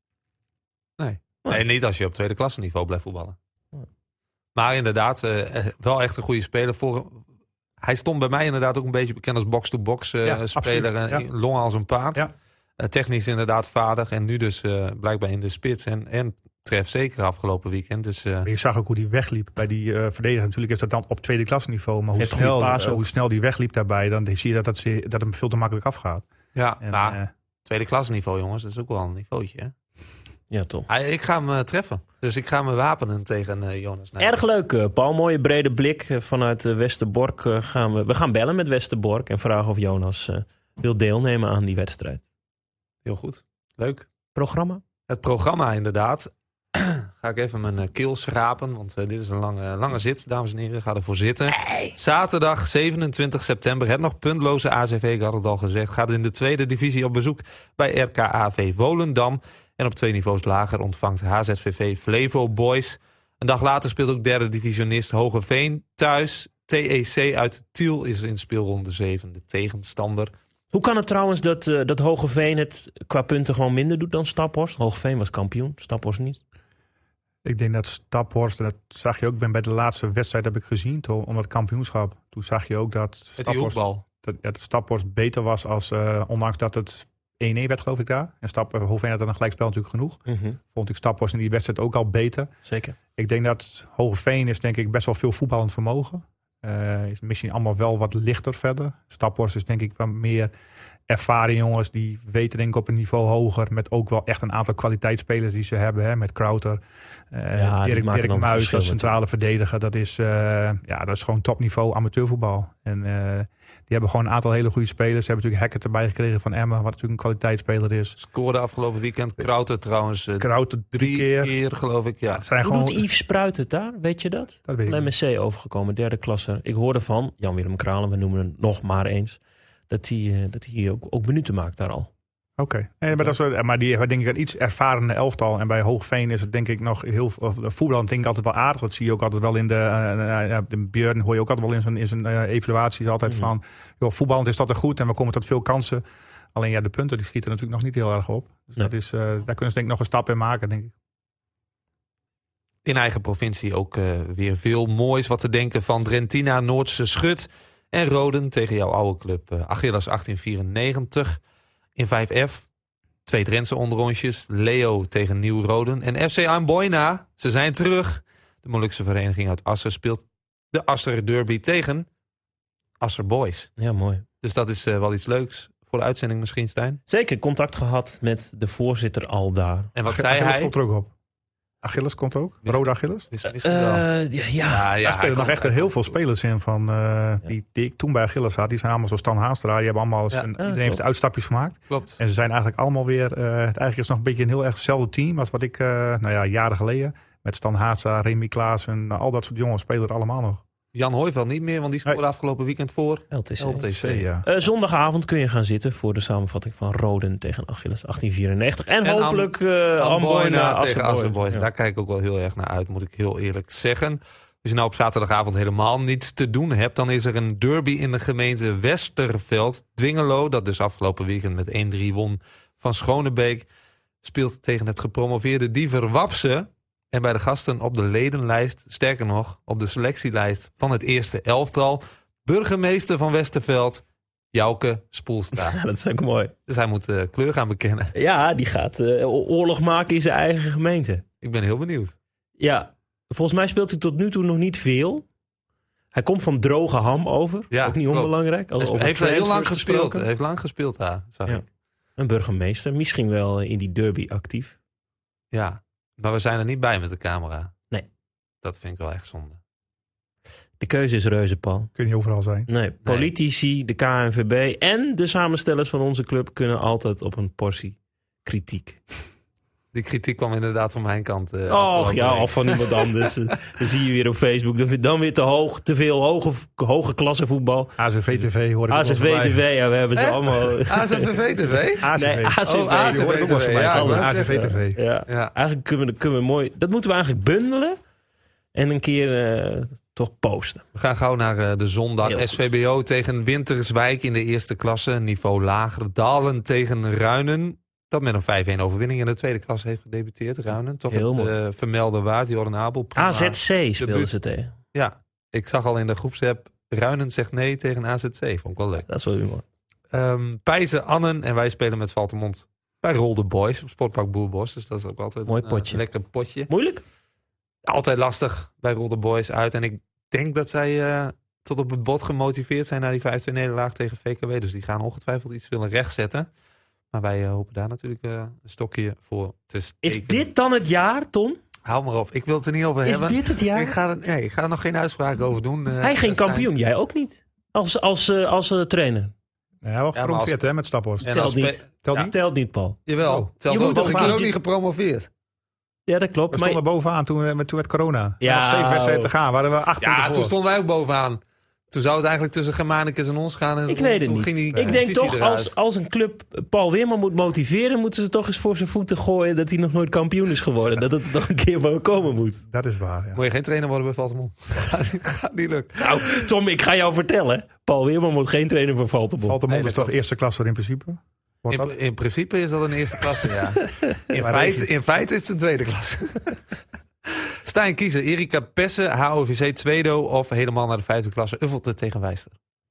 Nee, niet als je op tweede klasse niveau blijft voetballen. Maar inderdaad, wel echt een goede speler. Hij stond bij mij inderdaad ook een beetje bekend als box-to-box speler. Longen als een paard. Ja. Technisch inderdaad vaardig. En nu dus blijkbaar in de spits. En treft zeker afgelopen weekend. Dus, je zag ook hoe die wegliep bij die verdediger. Natuurlijk is dat dan op tweede klasse niveau. Maar hoe snel die wegliep daarbij, dan zie je dat hem veel te makkelijk afgaat. Ja, tweede klasse niveau, jongens. Dat is ook wel een niveautje, hè? Ja, toch. Ik ga hem treffen. Dus ik ga me wapenen tegen Jonas Nijland. Erg leuk, Paul. Mooie brede blik vanuit Westerbork. We gaan bellen met Westerbork en vragen of Jonas wil deelnemen aan die wedstrijd. Heel goed. Leuk. Programma? Het programma inderdaad. Ga ik even mijn keel schrapen. Want dit is een lange zit, dames en heren. Ga ervoor zitten. Hey. Zaterdag 27 september. Het nog puntloze ACV, ik had het al gezegd. Gaat in de tweede divisie op bezoek bij RKAV Volendam. En op 2 niveaus lager ontvangt HZVV Flevo Boys. Een dag later speelt ook derde divisionist Hogeveen thuis. TEC uit Tiel is in speelronde 7 de tegenstander. Hoe kan het trouwens dat Hogeveen het qua punten gewoon minder doet dan Staphorst? Hogeveen was kampioen, Staphorst niet. Ik denk dat Staphorst, dat zag je ook bij de laatste wedstrijd heb ik gezien, om het kampioenschap. Toen zag je ook dat Staphorst beter was als, ondanks dat het 1-1 werd, geloof ik daar. En Hogeveen had dan een gelijkspel natuurlijk genoeg. Mm-hmm. Vond ik Staphorst in die wedstrijd ook al beter. Zeker. Ik denk dat Hogeveen is denk ik best wel veel voetballend vermogen. Is misschien allemaal wel wat lichter verder. Staphorst is denk ik wat meer ervaren jongens. Die weten denk ik op een niveau hoger. Met ook wel echt een aantal kwaliteitsspelers die ze hebben. Hè, met Krauter. Dirk Muis als centrale verdediger. Dat is gewoon topniveau amateurvoetbal. En die hebben gewoon een aantal hele goede spelers. Ze hebben natuurlijk Hackett erbij gekregen van Emmen. Wat natuurlijk een kwaliteitsspeler is. Scoorde afgelopen weekend. Krauter trouwens. Krauter 3 keer geloof ik. Ja. Hoe doet Yves Spruit het daar? Weet je dat? Dat weet ik van MSC overgekomen, derde klasse. Ik hoorde van Jan-Willem Kralen, we noemen hem nog maar eens. Dat hij ook minuten maakt daar al. Oké. Maar die hebben denk ik een iets ervarende elftal. En bij Hoogveen is het denk ik nog heel voetbal denk ik altijd wel aardig. Dat zie je ook altijd wel in de Björn hoor je ook altijd wel in zijn evaluaties altijd van joh, voetballend is dat er goed en we komen tot veel kansen. Alleen de punten die schieten natuurlijk nog niet heel erg op. Dus dat is, daar kunnen ze denk ik nog een stap in maken, denk ik. In eigen provincie ook weer veel moois wat te denken van Drentina, Noordse Schut en Roden tegen jouw oude club Achilles 1894. In 5F, 2 Drentse onderrondjes. Leo tegen Nieuw-Roden. En FC Amboina, ze zijn terug. De Molukse vereniging uit Assen speelt de Asser Derby tegen Asser Boys. Ja, mooi. Dus dat is wel iets leuks voor de uitzending misschien, Stijn. Zeker, contact gehad met de voorzitter al daar. En wat zei hij? Komt er ook op. Achilles komt ook? Rode Achilles? Daar spelen nog echt heel veel spelers in van die ik toen bij Achilles had. Die zijn allemaal zo Stan Haastra. Die hebben allemaal iedereen heeft uitstapjes gemaakt. Klopt. En ze zijn eigenlijk allemaal weer eigenlijk is nog een beetje een heel erg hetzelfde team als wat ik jaren geleden met Stan Haastra, Remy Klaassen, al dat soort jongens spelen er allemaal nog. Jan Hooiveld niet meer, want die scoorde afgelopen weekend voor LTC. Zondagavond kun je gaan zitten voor de samenvatting van Roden tegen Achilles 1894. En hopelijk Amboina tegen Asser Boys. Ja. Daar kijk ik ook wel heel erg naar uit, moet ik heel eerlijk zeggen. Als je nou op zaterdagavond helemaal niets te doen hebt, dan is er een derby in de gemeente Westerveld. Dwingelo, dat dus afgelopen weekend met 1-3 won van Schonebeek, speelt tegen het gepromoveerde Diever Wapse. En bij de gasten op de ledenlijst, sterker nog, op de selectielijst van het eerste elftal, burgemeester van Westerveld, Jouke Spoelstra. Ja, dat is ook mooi. Dus hij moet kleur gaan bekennen. Ja, die gaat oorlog maken in zijn eigen gemeente. Ik ben heel benieuwd. Ja, volgens mij speelt hij tot nu toe nog niet veel. Hij komt van Droge Ham over. Ja, ook niet klopt. onbelangrijk. Hij heeft heel lang gespeeld. Hij heeft lang gespeeld daar, zag ik. Een burgemeester. Misschien wel in die derby actief. Ja, maar we zijn er niet bij met de camera. Nee. Dat vind ik wel echt zonde. De keuze is reuze, Paul. Kun je niet overal zijn. Nee, politici, de KNVB en de samenstellers van onze club kunnen altijd op een portie kritiek. Die kritiek kwam inderdaad van mijn kant. Of van iemand anders. Dan zie je weer op Facebook. Dan weer te veel hoge klasse voetbal. AZV-TV hoor ik AZV-TV, ja, we hebben ze allemaal. AZV-TV? AZV. AZV-TV. Ja, Ja, AZV-TV. Ja. Eigenlijk kunnen we mooi. Dat moeten we eigenlijk bundelen. En een keer toch posten. We gaan gauw naar de zondag. SVBO tegen Winterswijk in de eerste klasse. Niveau lager. Dalen tegen Ruinen. Dat met een 5-1 overwinning in de tweede klasse heeft gedebuteerd. Ruinen, toch heel het vermelde waard. Jordan Abel. AZC speelden ze tegen. Ja, ik zag al in de groepsapp. Ruinen zegt nee tegen AZC. Vond ik wel leuk. Dat is wel humor. Pijzen, Annen en wij spelen met Valtemont bij Rolde Boys op Sportpark Boerbos. Dus dat is ook altijd mooi potje. Een lekker potje. Moeilijk? Altijd lastig bij Rolde Boys uit. En ik denk dat zij tot op het bot gemotiveerd zijn naar die 5-2 nederlaag tegen VKW. Dus die gaan ongetwijfeld iets willen rechtzetten. Maar wij hopen daar natuurlijk een stokje voor te steken. Is dit dan het jaar, Tom? Hou maar op. Ik wil het er niet over hebben. Is dit het jaar? Ik ga er nog geen uitspraak over doen. Hij geen kampioen, jij ook niet. Als trainer. Ja, wel gepromoveerd hè, met Staphorst. Telt niet, Paul. Jawel. Je moet toch ook niet gepromoveerd. Ja, dat klopt. We stonden bovenaan toen met corona. Ja, nog 7 wedstrijden te gaan. Waren we 8 punten voor. Toen stonden wij ook bovenaan. Toen zou het eigenlijk tussen Germanicus en ons gaan. En ik weet het niet. Ik denk toch, als een club Paul Weerman moet motiveren, moeten ze toch eens voor zijn voeten gooien dat hij nog nooit kampioen is geworden. Dat het nog een keer van komen moet. Dat is waar, ja. Moet je geen trainer worden bij Valtemont? Gaat niet lukken. Nou, Tom, ik ga jou vertellen. Paul Weerman wordt geen trainer voor Valtemont. Valtemont is toch eerste klasse in principe? In principe is dat een eerste klasse, ja. In feite is het een tweede klasse. Stijn kiezen, Erika Pessen, HOVC Tweedo of helemaal naar de vijfde klasse. Uffelte tegen Wijster.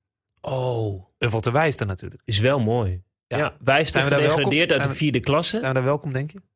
Oh. Uffelte Wijster natuurlijk. Is wel mooi. Ja, Wijster gedegradeerd uit de vierde klasse. Zijn we daar welkom, denk je?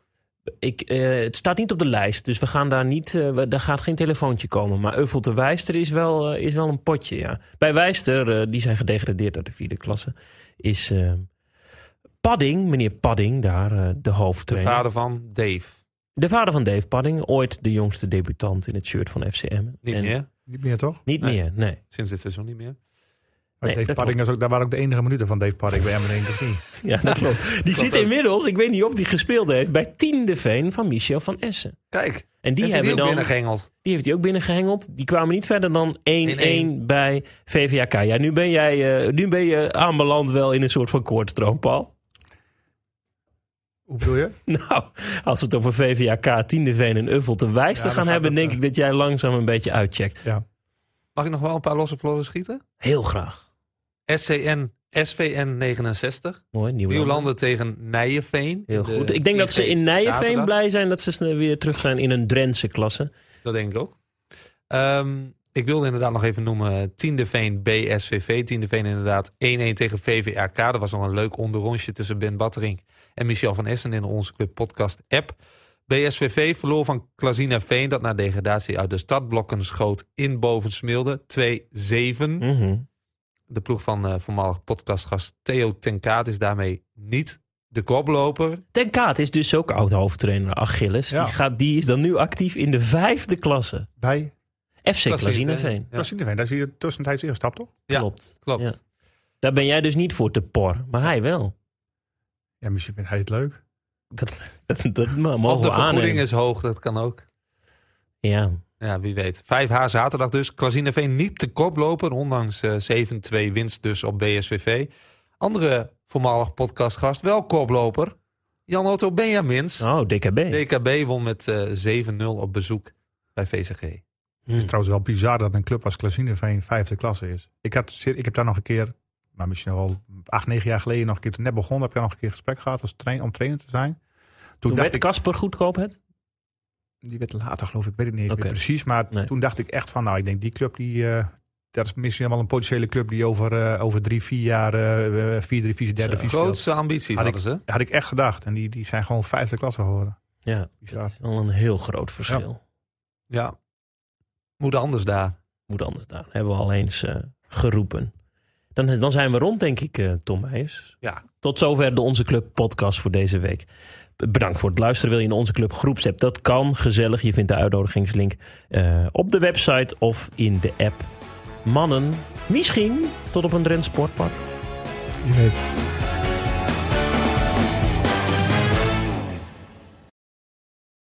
Het staat niet op de lijst, dus we gaan daar niet. Daar gaat geen telefoontje komen. Maar Uffelte Wijster is wel een potje, ja. Bij Wijster, die zijn gedegradeerd uit de vierde klasse, is Padding, meneer Padding, daar de hoofdtrainer. De vader van Dave. De vader van Dave Padding, ooit de jongste debutant in het shirt van FCM. Meer? Niet meer, toch? Niet meer, nee. Sinds dit seizoen niet meer. Nee, Dave Padding is ook, daar waren ook de enige minuten van Dave Padding bij Emmen, denk ik niet. Ja, dat klopt. Die zit inmiddels, ik weet niet of die gespeeld heeft, bij 10e Veen van Michel van Essen. Kijk, en die hebben dan binnengehengeld. Die heeft hij ook binnengehengeld. Die kwamen niet verder dan 1-1 bij VVAK. Ja, nu ben je aanbeland wel in een soort van koortstroom, Paul. Hoe bedoel je? Nou, als we het over VVAK, 10e Veen en Uffelte Wijster gaan hebben, denk ik dat jij langzaam een beetje uitcheckt. Ja. Mag ik nog wel een paar losse vlodden schieten? Heel graag. SVN 69. Mooi, Nieuwlanden tegen Nijenveen. Heel goed. Ik denk dat ze in Nijenveen blij zijn dat ze weer terug zijn in een Drentse klasse. Dat denk ik ook. Ik wilde inderdaad nog even noemen 10e Veen BSVV. 10e Veen inderdaad 1-1 tegen VVAK. Dat was nog een leuk onderrondje tussen Ben Battering en Michel van Essen in onze Club Podcast app. BSVV verloor van Klazina Veen, dat na degradatie uit de startblokken schoot in Bovensmilde. 2-7. Mm-hmm. De ploeg van voormalig podcastgast Theo ten Kaat is daarmee niet de koploper. Ten Kaat is dus ook oud-hoofdtrainer Achilles. Ja. Die is dan nu actief in de 5e klasse. Bij? FC Klazina Veen. Klazina Veen, daar zie je tussentijds ingestapt, toch? Ja, klopt. Ja. Daar ben jij dus niet voor te por, maar hij wel. Ja, misschien vindt hij het leuk. Dat mogen of de we vergoeding aannemen. is hoog, dat kan ook. Ja. Ja, wie weet. 5H zaterdag dus. Klazina Veen niet de koploper, ondanks 7-2 winst dus op BSVV. Andere voormalig podcastgast, wel koploper. Jan-Otto Benjamins. Oh, DKB. DKB won met 7-0 op bezoek bij VCG. Het is trouwens wel bizar dat een club als Klazina Veen 5e klasse is. Ik heb daar nog een keer, maar misschien al 8-9 jaar geleden nog een keer toen net begonnen, heb ik daar nog een keer gesprek gehad om trainer te zijn. Toen werd Casper Goedkoop het? Die werd later, geloof ik, weet ik niet eens meer precies. Maar toen dacht ik echt van, nou, ik denk die club die dat is misschien wel een potentiële club die over 3-4 jaar 4 divisie, 3e divisie. Grootste ambities hadden ze. Had ik echt gedacht. En die zijn gewoon 5e klasse geworden. Ja, dat is wel een heel groot verschil. Ja. Moet anders daar. Hebben we al eens geroepen. Dan zijn we rond, denk ik, Tom Meijers. Ja. Tot zover de Onze Club podcast voor deze week. Bedankt voor het luisteren. Wil je in Onze Club groepsapp? Dat kan, gezellig. Je vindt de uitnodigingslink op de website of in de app. Mannen, misschien tot op een Drents Sportpark. Je weet.